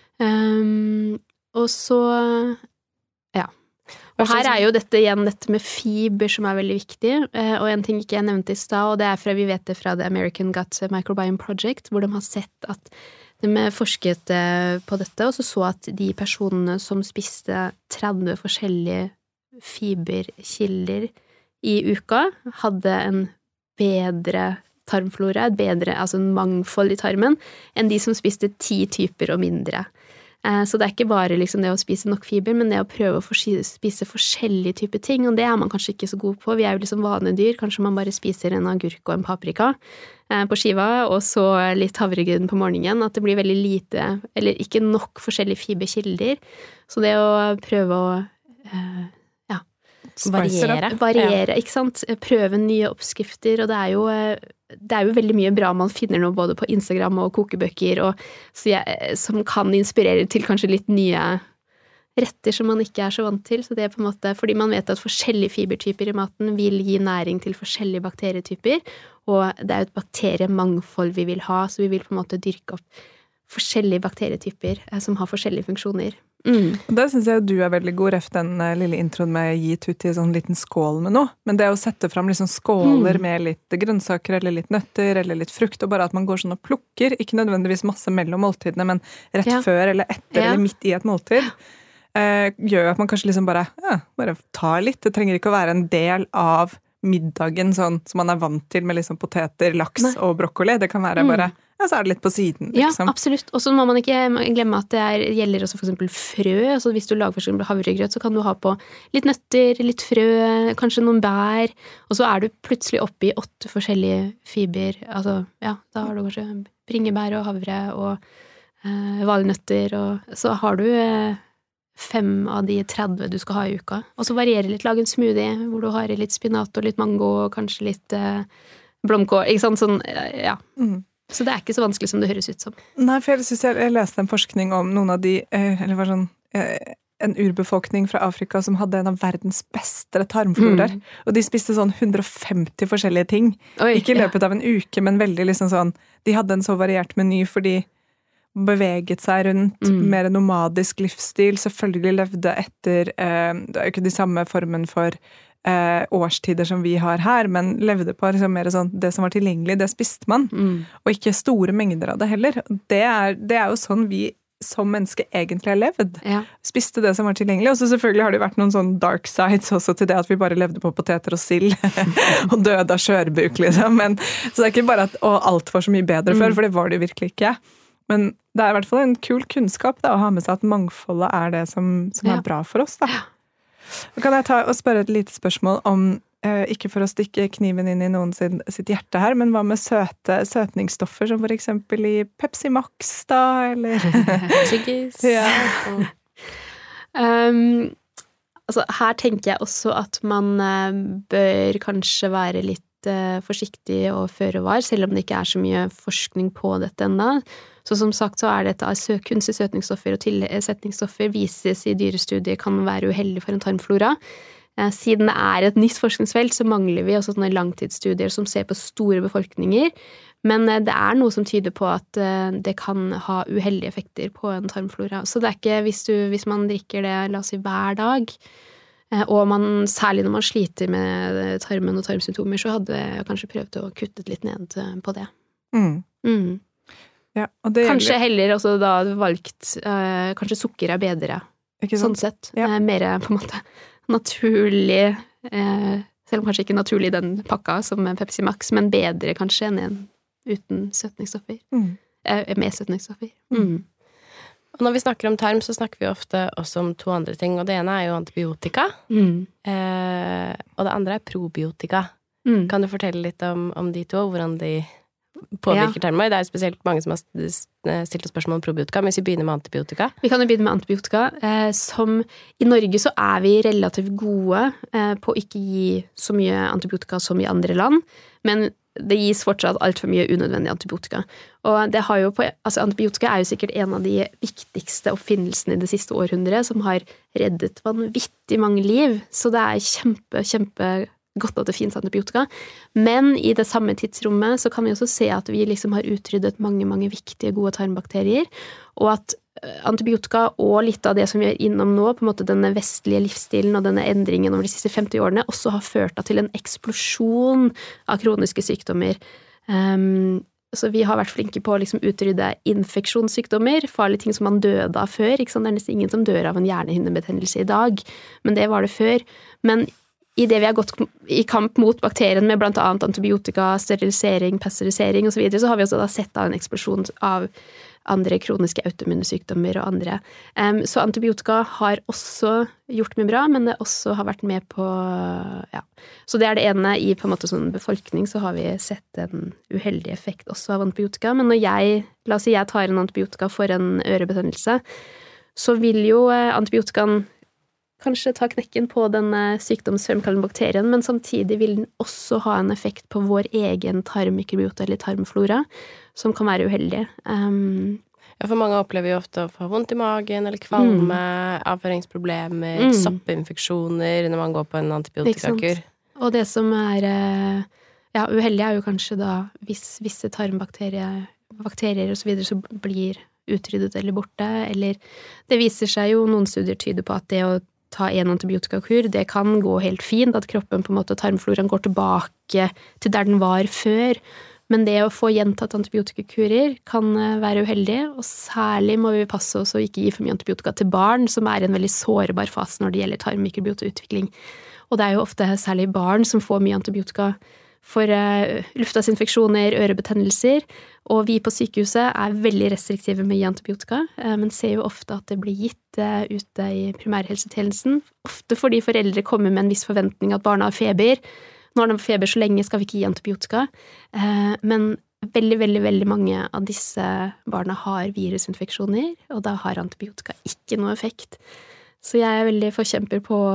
Um, og så ja. Og her er jo dette igjen dette med fiber som er veldig viktig, eh, og en ting ikke jeg nevnte i stad, og det er fra, vi vet det fra The American Gut Microbiome Project, hvor de har sett at de forsket eh, på dette, og så så at de personene som spiste tretti forskjellige fiberkilder i uka, hadde en bedre tarmflora, et bedre, altså en mangfold i tarmen, enn de som spiste ti typer og mindre. Så det er ikke bare liksom det å spise nok fiber, men det å prøve å spise forskjellige typer ting, og det er man kanskje ikke så god på. Vi er jo liksom vanedyr, kanskje man bare spiser en agurk og en paprika på skiva, og så litt havregryn på morgenen, at det blir veldig lite, eller ikke nok forskjellige fiberkilder. Så det å prøve å ja, variere. Variere, ikke sant? Prøve nye oppskrifter, og det er jo det er jo veldig mye bra man finner nå både på Instagram og kokebøker, og, jeg, som kan inspirere til kanskje litt nye retter som man ikke er så vant til. Så det er på en måte, fordi man vet at forskjellige fibertyper i maten vil gi næring til forskjellige bakterietyper, og det er jo et bakteriemangfold vi vil ha, så vi vil på en måte dyrke opp forskjellige bakterietyper som har forskjellige funksjoner. Mm. Og der synes jeg du er veldig god, ref den lille introen med gi tutti i sånn liten skål med noe. Men det å sette fram liksom skåler mm. med litt grønnsaker eller litt nøtter eller litt frukt, og bare at man går sånn og plukker, ikke nødvendigvis masse mellom måltidene, men rett ja. før eller etter ja. eller midt i et måltid, eh, gjør at man kanskje liksom bare, ja, bare tar litt. Det trenger ikke å være en del av middagen sånn som man er vant til med liksom poteter, laks Nei. og brokkoli. Det kan være bare, ja, så er det litt på siden, liksom. Ja, absolutt. Og så må man ikke glemme at det er, gjelder også for eksempel frø. Altså hvis du lager for eksempel havregrøt, så kan du ha på litt nøtter, litt frø, kanskje noen bær, og så er du plutselig oppe i åtte forskjellige fiber. Altså, ja, da har du kanskje bringebær og havre og eh, valnøtter, og så har du eh, fem av de tretti du skal ha i uka. Og så varierer litt, lage en smoothie, hvor du har litt spinat og litt mango, og kanskje litt eh, blomkål, ikke sant, sånn, ja. Mm. Så det er ikke så vanskelig som det høres ut som. Nei, for jeg synes jeg, jeg leste en forskning om noen av de, eh, eller var sånn, eh, en urbefolkning fra Afrika som hadde en av verdens beste tarmfloraer. Mm. Og de spiste sånn hundre og femti forskjellige ting. Oi, ikke i løpet ja. av en uke, men veldig liksom sånn, de hadde en så variert meny, fordi beveget seg rundt, mm. mer nomadisk livsstil, selvfølgelig levde etter, eh, det er jo ikke de samme formen for Eh, årstider som vi har her, men levde på liksom mer sånn, det som var tilgjengelig, det spiste man. Mm. Og ikke store mengder av det heller. Det er, det er jo sånn vi som menneske egentlig har levd. Ja. Spiste det som var tilgjengelig. Og så selvfølgelig har det vært noen sånn dark sides også til det at vi bare levde på poteter og sild og døde av skjørbuk, liksom. Men, så det er ikke bare at å, alt var så mye bedre mm. før, for det var det virkelig ikke. Men det er i hvert fall en kul kunnskap da, å ha med seg at mangfoldet er det som, som ja. er bra for oss, da. Ja. Da kan jeg ta og spørre et lite spørsmål om, eh, ikke for å stikke kniven inn i noen sin, sitt hjerte her, men hva med søte søtningsstoffer, som for eksempel i Pepsi Max, da, eller? Chiggis. Ja. Um, altså, her tenker jeg også at man uh, bør kanskje være litt uh, forsiktig og føre var, selv om det ikke er så mye forskning på dette enda. Så som sagt så er dette at kunstige søtningsstoffer og tilsetningsstoffer vises i dyrestudier kan være uheldig for en tarmflora. Siden det er et nytt forskningsfelt, så mangler vi også sånne langtidsstudier som ser på store befolkninger, men det er noe som tyder på at det kan ha uheldige effekter på en tarmflora. Så det er ikke, hvis, du, hvis man drikker det, la oss si, hver dag, og man, særlig når man sliter med tarmen og tarmsymptomer, så hadde jeg kanskje prøvd å kutte litt ned på det. Mm. Mm. Ja, og det kanskje gjelder... heller også da valgt, eh, kanskje sukker er bedre, sånn sett. Ja. Eh, mer på en måte naturlig, eh, selv om kanskje ikke naturlig i den pakka som Pepsi Max, men bedre kanskje enn en uten søtningsstoffer. Mm. Eh, med søtningsstoffer. Mm. Og når vi snakker om tarm, så snakker vi ofte også om to andre ting, og det ene er jo antibiotika, mm. eh, og det andre er probiotika. Mm. Kan du fortelle litt om, om de to, hvordan de påvirker ja. tarmen? Det er spesielt mange som har stilt spørsmål om probiotika, men hvis vi begynner med antibiotika. Vi kan jo begynne med antibiotika. Eh, som i Norge så er vi relativt gode eh, på å ikke gi så mye antibiotika som i andre land, men det gis fortsatt alt for mye unødvendig antibiotika. Og det har jo på, altså antibiotika er jo sikkert en av de viktigste oppfinnelsene i det siste århundret, som har reddet vanvittig mange liv, så det er kjempe, kjempe godt at det finnes antibiotika, men i det samme tidsrommet så kan vi også se at vi liksom har utryddet mange, mange viktige gode tarmbakterier, og at antibiotika og litt av det som vi er innom nå, på en måte denne vestlige livsstilen og denne endringen over de siste femti årene, også har ført til en eksplosjon av kroniske sykdommer. Um, så vi har vært flinke på å liksom utrydde infeksjonssykdommer, farlige ting som man døde av før, ikke sant? Det er nesten ingen som dør av en hjernehinnebetennelse i dag, men det var det før. Men i det vi har gått i kamp mot bakterien med blant annet antibiotika, sterilisering, pasteurisering og så videre, så har vi også da sett da en eksplosjon av andre kroniske autoimmune sykdommer og andre. Um, så antibiotika har også gjort mye bra, men det også har vært med på, ja. Så det er det ene i på en måte sånn befolkning, så har vi sett en uheldig effekt også av antibiotika. Men når jeg, la oss si jeg tar en antibiotika for en ørebetennelse, så vil jo antibiotikaen kanskje ta knekken på den sykdomsfremkallende bakterien, men samtidig vil den også ha en effekt på vår egen tarmmikrobiota eller tarmflora, som kan være uheldig. Um, ja, for mange opplever jo ofte å få vondt i magen, eller kvalme, mm. avføringsproblemer, mm. soppinfeksjoner når man går på en antibiotikakur. Og det som er ja, uheldig er jo kanskje da hvis visse tarmbakterier bakterier og så videre så blir utryddet eller borte, eller det viser seg jo, noen studier tyder på at det å ta en antibiotikakur, det kan gå helt fint, at kroppen på en måte, tarmfloraen går tilbake til der den var før, men det å få gjentatt antibiotikakurer kan være uheldig, og særlig må vi passe oss å ikke gi for mye antibiotika til barn, som er en veldig sårbar fase når det gjelder tarmmikrobiota-utvikling. Og det er jo ofte særlig barn som får mye antibiotika for uh, luftasinfeksjoner, ørebetennelser, og vi på sykehuset er veldig restriktive med å gi antibiotika, uh, men ser jo ofte at det blir gitt uh, ute i primærhelsetjenesten, ofte fordi foreldre kommer med en viss forventning at barna har feber. Nå har de feber så lenge, skal vi ikke gi antibiotika, uh, men veldig, veldig, veldig mange av disse barna har virusinfeksjoner, og da har antibiotika ikke noe effekt. Så jeg er veldig forkjemper på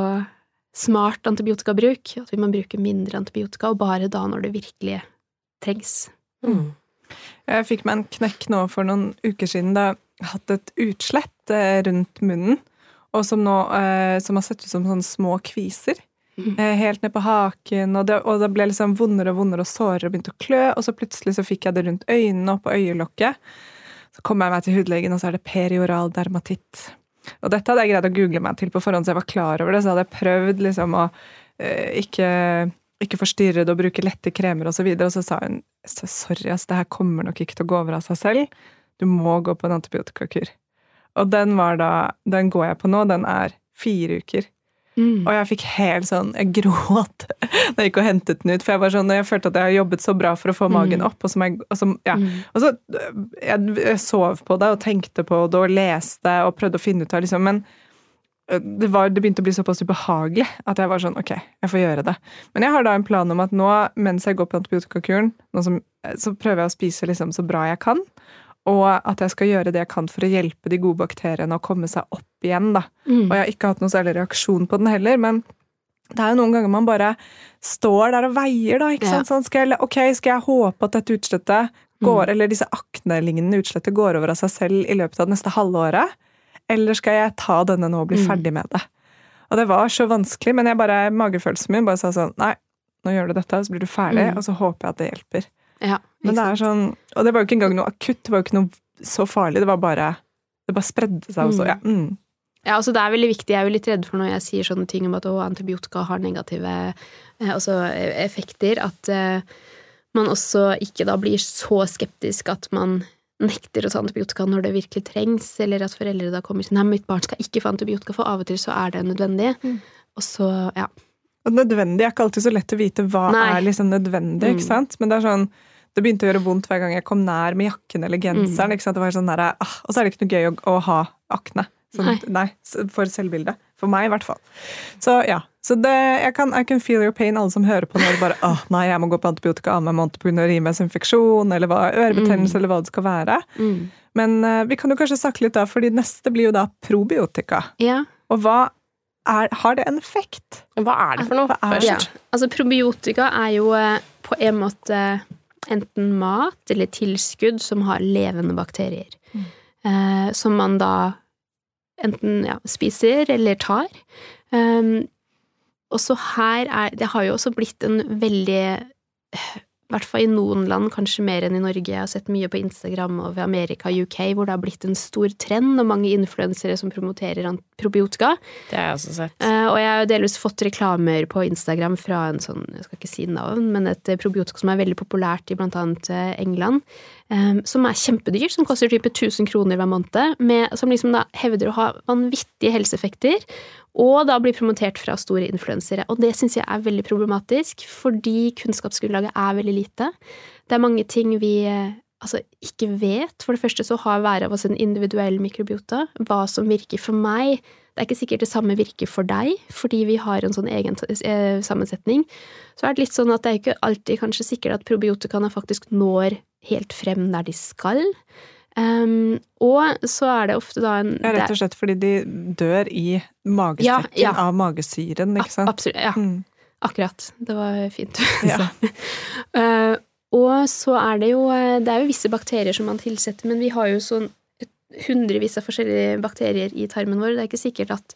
smart antibiotikabruk, at vi må bruke mindre antibiotika, og bare da når det virkelig trengs. Mm. Jeg fikk meg en knekk nå for noen uker siden da jeg hadde et utslett rundt munnen, og som nå som har sett ut som sånne små kviser, mm. helt ned på haken, og det, og det ble liksom vondere og vondere og sårere og begynte å klø, og så plutselig så fikk jeg det rundt øynene og på øyelokket. Så kom jeg meg til hudlegen, og så er det perioral dermatitt. Og dette hadde jeg greid å google meg til på forhånd, så jeg var klar over det, så hadde jeg prøvd liksom å uh, ikke, ikke forstyrre det og bruke lette kremer og så videre, og så sa hun, sorry, altså, det her kommer nok ikke til å gå over av seg selv, du må gå på en antibiotikakur. Og den var da, den går jeg på nå, den er fire uker. Mm. Og jeg fikk helt sånn, jeg gråt da jeg gikk og hentet den ut, for jeg var sånn, jeg følte at jeg har jobbet så bra for å få magen opp, og så, jeg, og så, ja. mm. og så jeg, jeg sov på det, og tenkte på det, og leste, og prøvde å finne ut av liksom, men det, var, det begynte å bli såpass ubehagelig, at jeg var sånn, ok, jeg får gjøre det. Men jeg har da en plan om at nå, mens jeg går på antibiotikakuren, nå som, så prøver jeg å spise liksom så bra jeg kan, og at jeg skal gjøre det jeg kan for å hjelpe de gode bakteriene å komme seg opp igjen, da. Mm. Og jeg har ikke hatt noen særlig reaksjon på den heller, men det er jo noen ganger man bare står der og veier, da, ikke sant? Ja. Sånn, skal jeg, ok, skal jeg håpe at dette utslettet går, mm. eller disse akne-lignende utslettet går over av seg selv i løpet av det neste halvåret, eller skal jeg ta denne nå og bli mm. ferdig med det? Og det var så vanskelig, men jeg bare, magefølelsen min bare sa sånn, nei, nå gjør du dette, så blir du ferdig, mm. og så håper jeg at det hjelper. Ja, men det er sånn, og det var jo ikke engang noe akutt, det var jo ikke noe så farlig, det var bare, det bare spredde seg også, ja. Mm. Ja, altså det er veldig viktig, jeg er jo litt redd for når jeg sier sånne ting om at å, antibiotika har negative eh, altså, effekter, at eh, man også ikke da blir så skeptisk at man nekter å ta antibiotika når det virkelig trengs, eller at foreldre da kommer til, nei, mitt barn skal ikke få antibiotika, for av og til så er det nødvendig, mm. og så, ja. Og nødvendig er ikke alltid så lett å vite hva nei. Er liksom nødvendig, ikke sant? Men det er sånn, det begynte å gjøre vondt hver gang jeg kom nær med jakken eller genseren, mm. ikke sant? Det var sånn der, ah, og så er det ikke noe gøy å, å ha akne. Sånn, nei. nei, for selvbildet. For meg i hvert fall. Så ja, så det, jeg kan, I can feel your pain, alle som hører på når bare, åh, nei, jeg må gå på antibiotika av meg måned på grunn av rimesinfeksjon, eller hva, ørebetennelse, mm. eller hva det skal være. Mm. Men uh, vi kan jo kanskje snakke litt da, fordi neste blir jo da probiotika. Ja. Og hva er, har det en effekt? Hva er det for noe? Hva er, ja. Altså probiotika er jo uh, på en måte enten mat eller tilskudd som har levende bakterier. Mm. Uh, som man da enten ja, spiser eller tar. Um, og så her er, det har jo også blitt en veldig, i hvert fall i noen land, kanskje mer enn i Norge, jeg har sett mye på Instagram og ved Amerika, U K, hvor det har blitt en stor trend, og mange influensere som promoterer probiotika. Det har jeg også sett. Uh, og jeg har delvis fått reklamer på Instagram fra en sånn, jeg skal ikke si navn, men et probiotika som er veldig populært i blant annet England, um, som er kjempedyr, som koster type tusen kroner hver måned, med, som liksom da hevder å ha vanvittige helseeffekter, og da blir promotert fra store influensere. Og det synes jeg er veldig problematisk, fordi kunnskapsgrunnlaget er veldig lite. Det er mange ting vi altså, ikke vet. For det første så har hver av oss en individuell mikrobiota. Hva som virker for meg, det er ikke sikkert det samme virker for deg, fordi vi har en sånn egen eh, sammensetning. Så er det litt sånn at det er ikke alltid kanskje sikkert at probiotikaene faktisk når helt frem der de skal. Um, og så er det ofte da en... Ja, rett og slett fordi de dør i magesekken ja, ja. Av magesyren, ikke sant? Absolutt, ja. Mm. Akkurat. Det var fint. Ja. uh, og så er det jo, det er jo visse bakterier som man tilsetter, men vi har jo sånn hundrevis av forskjellige bakterier i tarmen vår. Det er ikke sikkert at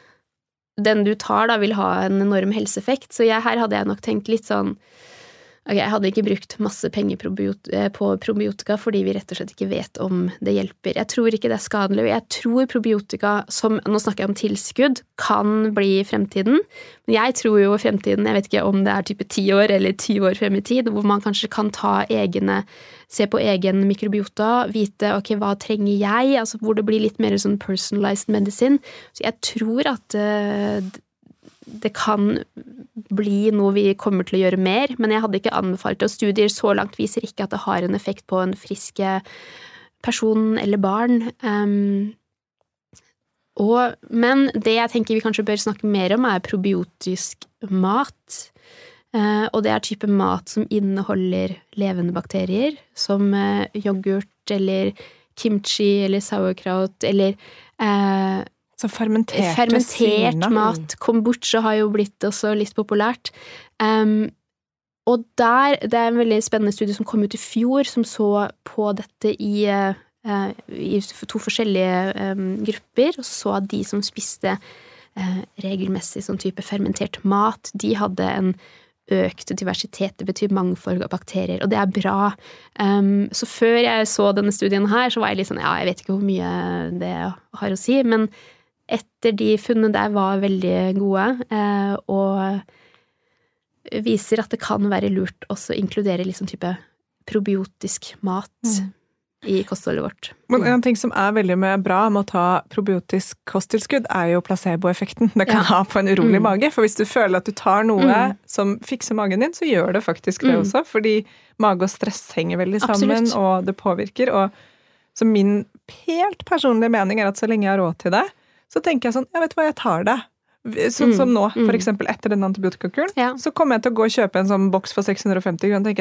den du tar da vil ha en enorm helseeffekt, så jeg, her hadde jeg nok tenkt litt sånn Ok, jeg hadde ikke brukt masse penger på probiotika fordi vi rett og slett ikke vet om det hjelper. Jeg tror ikke det er skadelig. Jeg tror probiotika, som, nå snakker jeg om tilskudd, kan bli i fremtiden. Men jeg tror jo i fremtiden, jeg vet ikke om det er type ti år eller tyve år frem i tid, hvor man kanskje kan ta egne, se på egen mikrobiota, vite, ok, hva trenger jeg? Altså hvor det blir litt mer sånn personalized medicine. Så jeg tror at uh, det kan bli noe vi kommer til å gjøre mer, men jeg hadde ikke anbefalt det, og studier så langt viser ikke at det har en effekt på en frisk person eller barn. Um, og, men det jeg tenker vi kanskje bør snakke mer om er probiotisk mat, uh, og det er type mat som inneholder levende bakterier, som uh, yoghurt eller kimchi eller sauerkraut eller uh, Så fermenterte fermentert syna. Mat. Kombucha har jo blitt også litt populært. Um, og der, det er en veldig spennende studie som kom ut i fjor, som så på dette i, uh, i to forskjellige um, grupper, og så at de som spiste uh, regelmessig sånn type fermentert mat, de hadde en økt diversitet, det betyr mangfold av bakterier, og det er bra. Um, så før jeg så denne studien her, så var jeg litt sånn, ja, jeg vet ikke hvor mye det har å si, men etter de funnene der var veldig gode, eh, og viser at det kan være lurt også å inkludere liksom type probiotisk mat mm. i kostholdet vårt. Men en ting som er veldig med bra med å ta probiotisk kosttilskudd er jo placeboeffekten det kan ja. Ha på en urolig mm. mage, for hvis du føler at du tar noe mm. som fikser magen din, så gjør det faktisk det mm. også, fordi mage og stress henger veldig sammen, Absolutt. Og det påvirker, og så min helt personlige mening er at så lenge jeg har råd til det, så tenker jeg sånn, jeg vet hva, jeg tar det. Sånn mm, som nå, for eksempel etter den antibiotikakuren, ja. Så kommer jeg til å gå og kjøpe en sånn boks for seks hundre og femti kroner, tenker jeg sånn,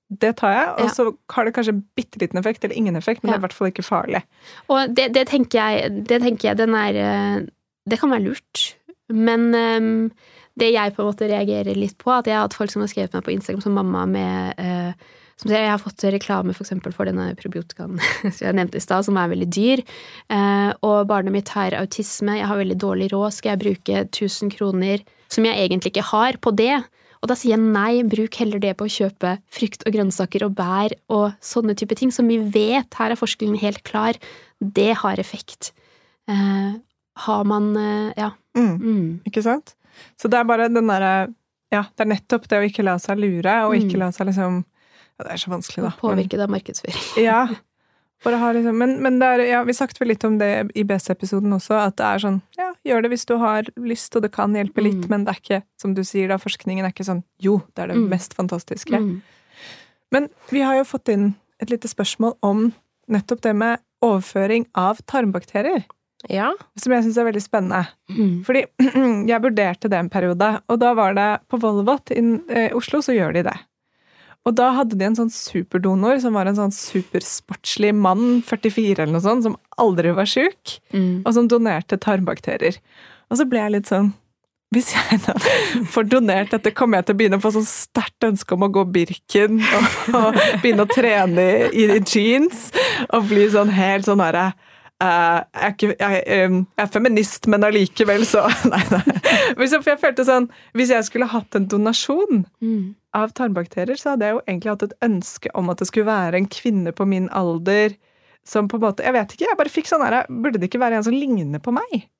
det tar jeg, og Ja. så har det kanskje bitteliten effekt, eller ingen effekt, men Ja. det er i hvert fall ikke farlig. Og det, det tenker jeg, det tenker jeg, den er eh, Det kan være lurt, men eh, det jeg på en måte reagerer litt på, at jeg har hatt folk som har skrevet meg på Instagram som mamma med eh, som sier, jeg har fått reklame for eksempel for denne probiotikaen som jeg nevnte i stad, som er veldig dyr, eh, og barnet mitt har autisme, jeg har veldig dårlig råd, skal jeg bruke tusen kroner som jeg egentlig ikke har på det? Og da sier jeg nei, bruk heller det på å kjøpe frukt og grønnsaker og bær og sånne type ting, som vi vet, her er forskningen helt klar, det har effekt. Eh, har man, eh, ja. Mm. Mm. Ikke sant? Så det er bare den der, ja, det er nettopp det å ikke la seg lure, og ikke Mm. la seg liksom, ja, det er så vanskelig da. Påvirket av markedsføring. Men, ja, bare ha liksom, men, men det er, ja, vi snakket vel litt om det i B S-episoden også, at det er sånn, ja, gjør det hvis du har lyst, og det kan hjelpe litt, Mm. men det er ikke, som du sier da, forskningen er ikke sånn, jo, det er det Mm. mest fantastiske. Mm. Men vi har jo fått inn et lite spørsmål om nettopp det med overføring av tarmbakterier, Ja. som jeg synes er veldig spennende. Mm. Fordi jeg vurderte det en periode, og da var det på Volvat i eh, Oslo, så gjør de det. Og da hadde de en sånn superdonor, som var en sånn supersportslig mann, førtifire eller noe sånt, som aldri var syk, Mm. og som donerte tarmbakterier. Og så ble jeg litt sånn, hvis jeg da får donert dette, kommer jeg til å begynne å få sånn sterkt ønske om å gå Birken, og, og begynne å trene i, i jeans, og bli sånn helt sånn herre, Uh, jeg, er ikke, jeg, um, jeg er feminist, men allikevel så Nei, nei. For jeg følte sånn, hvis jeg skulle hatt en donasjon Mm. av tarmbakterier, så hadde jeg jo egentlig hatt et ønske om at det skulle være en kvinne på min alder som på en måte, jeg vet ikke, jeg bare fikk sånn her, burde det ikke være en som ligner på meg?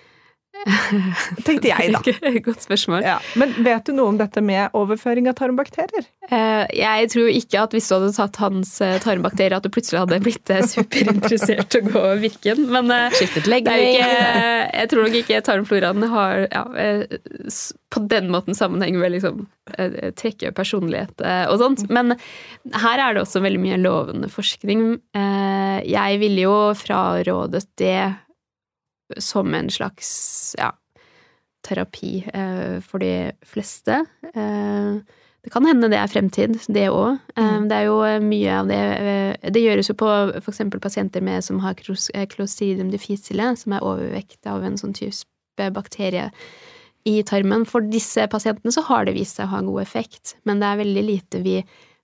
Tenkte jeg da. Godt spørsmål. Ja. Men vet du noe om dette med overføring av tarmbakterier? Eh, jeg tror ikke at hvis du hadde tatt hans eh, tarmbakterier, at du plutselig hadde blitt eh, superinteressert i å gå Virken. Men eh, Skiftet det er jo legning. ikke, jeg tror nok ikke tarmfloraen har ja, eh, s- på den måten sammenheng med liksom, eh, trekke personlighet eh, og sånt. Men her er det også veldig mye lovende forskning. Eh, jeg ville jo frarådet det som en slags ja, terapi eh, for de fleste. Eh, det kan hende det er fremtid, det også. Eh, Mm. det er jo mye av det eh, Det gjøres jo på for eksempel pasienter med, som har Clos- eh, Clostridium difficile, som er overvekt av en sånn type bakterie i tarmen. For disse pasientene så har det vist seg å ha en god effekt, men det er veldig lite vi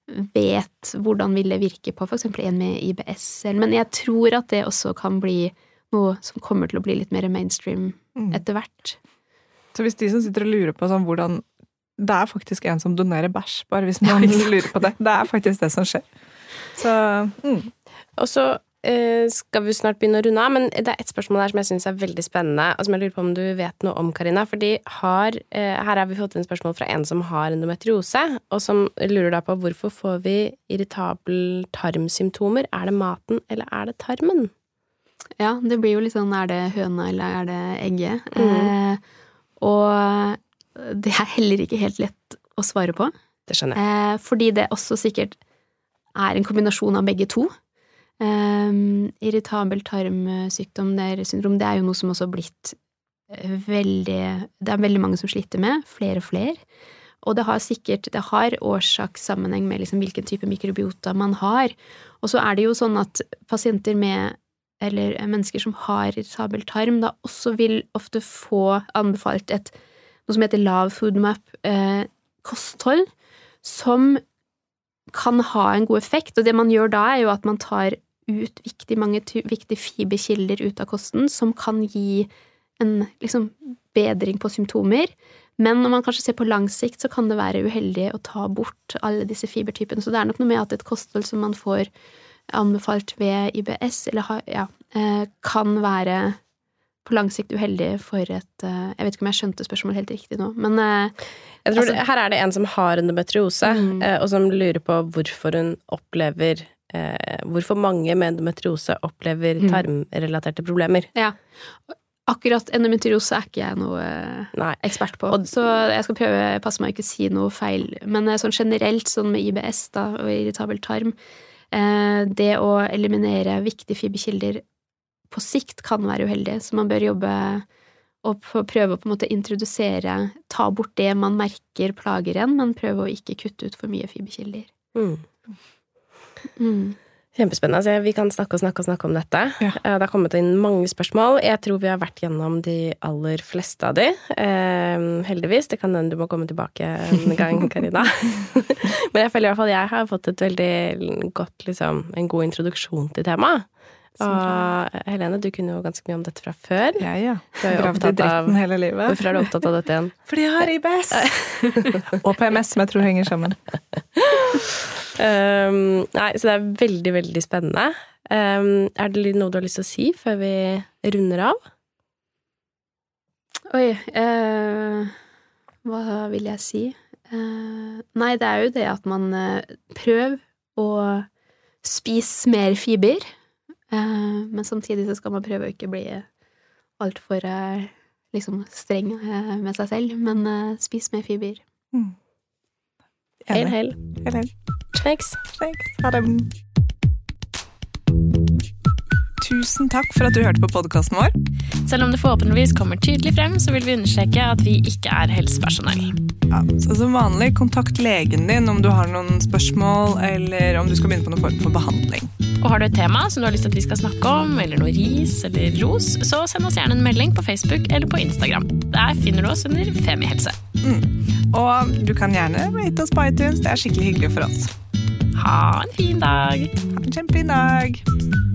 vet hvordan vil det virke på for eksempel en med I B S. Men jeg tror at det også kan bli noe som kommer til å bli litt mer mainstream Mm. etter hvert. Så hvis de som sitter og lurer på sånn hvordan, det er faktisk en som donerer bæsj, bare hvis man Ja, ikke sant. lurer på det. Det er faktisk det som skjer. Så, mm. Og så eh, skal vi snart begynne å runde av, men det er et spørsmål der som jeg synes er veldig spennende, og som jeg lurer på om du vet noe om, Karina, fordi har, eh, her har vi fått inn spørsmål fra en som har endometriose, og som lurer da på hvorfor får vi irritabel tarmsymptomer? Er det maten, eller er det tarmen? Ja, det blir jo litt sånn, er det høna eller er det egget? Mhm. Eh, og det er heller ikke helt lett å svare på, Det skjønner jeg. eh, fordi det også sikkert er en kombinasjon av begge to. Eh, irritabel tarmsykdom, det er syndrom, det er jo noe som også har blitt eh, veldig, det er veldig mange som sliter med, flere og flere. Og det har sikkert, det har årsakssammenheng med liksom hvilken type mikrobiota man har. Og så er det jo sånn at pasienter med eller mennesker som har irritabel tarm, da også vil ofte få anbefalt et noe som heter lav foodmap eh, kosthold, som kan ha en god effekt. Og det man gjør da, er jo at man tar ut viktig, mange viktige fiberkilder ut av kosten, som kan gi en liksom, bedring på symptomer. Men når man kanskje ser på lang sikt, så kan det være uheldig å ta bort alle disse fibertypene. Så det er nok noe med at et kosthold som man får anbefalt ved I B S, eller ha, ja, kan være på lang sikt uheldig for et Jeg vet ikke om jeg skjønte spørsmålet helt riktig nå, men Jeg tror altså, det, her er det en som har endometriose, Mm. eh, og som lurer på hvorfor hun opplever eh, Hvorfor mange med endometriose opplever Mm. tarmrelaterte problemer. ja. Akkurat endometriose er ikke jeg noe eh, Nei. ekspert på, Og- så jeg skal prøve passe meg ikke å si noe feil. Men eh, sånn generelt, sånn med I B S da, og irritabel tarm, eh, det å eliminere viktige fiberkilder på sikt kan være uheldig, så man bør jobbe og prøve å på en måte introdusere, ta bort det man merker plager en, men prøve å ikke kutte ut for mye fiberkilder. Mm. Mm. Kjempespennende. Altså, vi kan snakke og snakke og snakke om dette. Ja. Det har kommet inn mange spørsmål. Jeg tror vi har vært gjennom de aller fleste av de. Eh, heldigvis. Det kan hende du må komme tilbake en gang, Karina. Men jeg føler i hvert fall jeg har fått et veldig godt, liksom, en god introduksjon til temaet. Og Helene, du kunne jo ganske mye om dette fra før. Ja, ja. Du er jo Gravd i opptatt av... dritten hele livet. Hvorfor er du opptatt av dette igjen? Fordi jeg har I B S! Og P M S, som jeg tror henger sammen. Um, nei, så det er veldig, veldig spennende. Um, er det noe du har lyst til å si før vi runder av? Oi, eh, hva vil jeg si? Eh, nei, det er jo det at man eh, prøver å spise mer fiber, eh, men samtidig så skal man prøve å ikke bli alt for eh, liksom streng eh, med seg selv, men eh, spis mer fiber. Mm. Hel, hel. Hel, hel. Snakes. Snakes. Ha det. Tusen takk for at du hørte på podcasten vår. Selv om det forhåpentligvis kommer tydelig frem, så vil vi understreke at vi ikke er helsepersonell. Ja, så som vanlig, kontakt legen din om du har noen spørsmål, eller om du skal begynne på noen form for behandling. Og har du et tema som du har lyst til at vi skal snakke om, eller noe ris eller ros, så send oss gjerne en melding på Facebook eller på Instagram. Der finner du oss under Femihelse. Mm. Og du kan gjerne rate oss på iTunes, det er skikkelig hyggelig for oss. Ha en fin dag! Ha en kjempefin dag!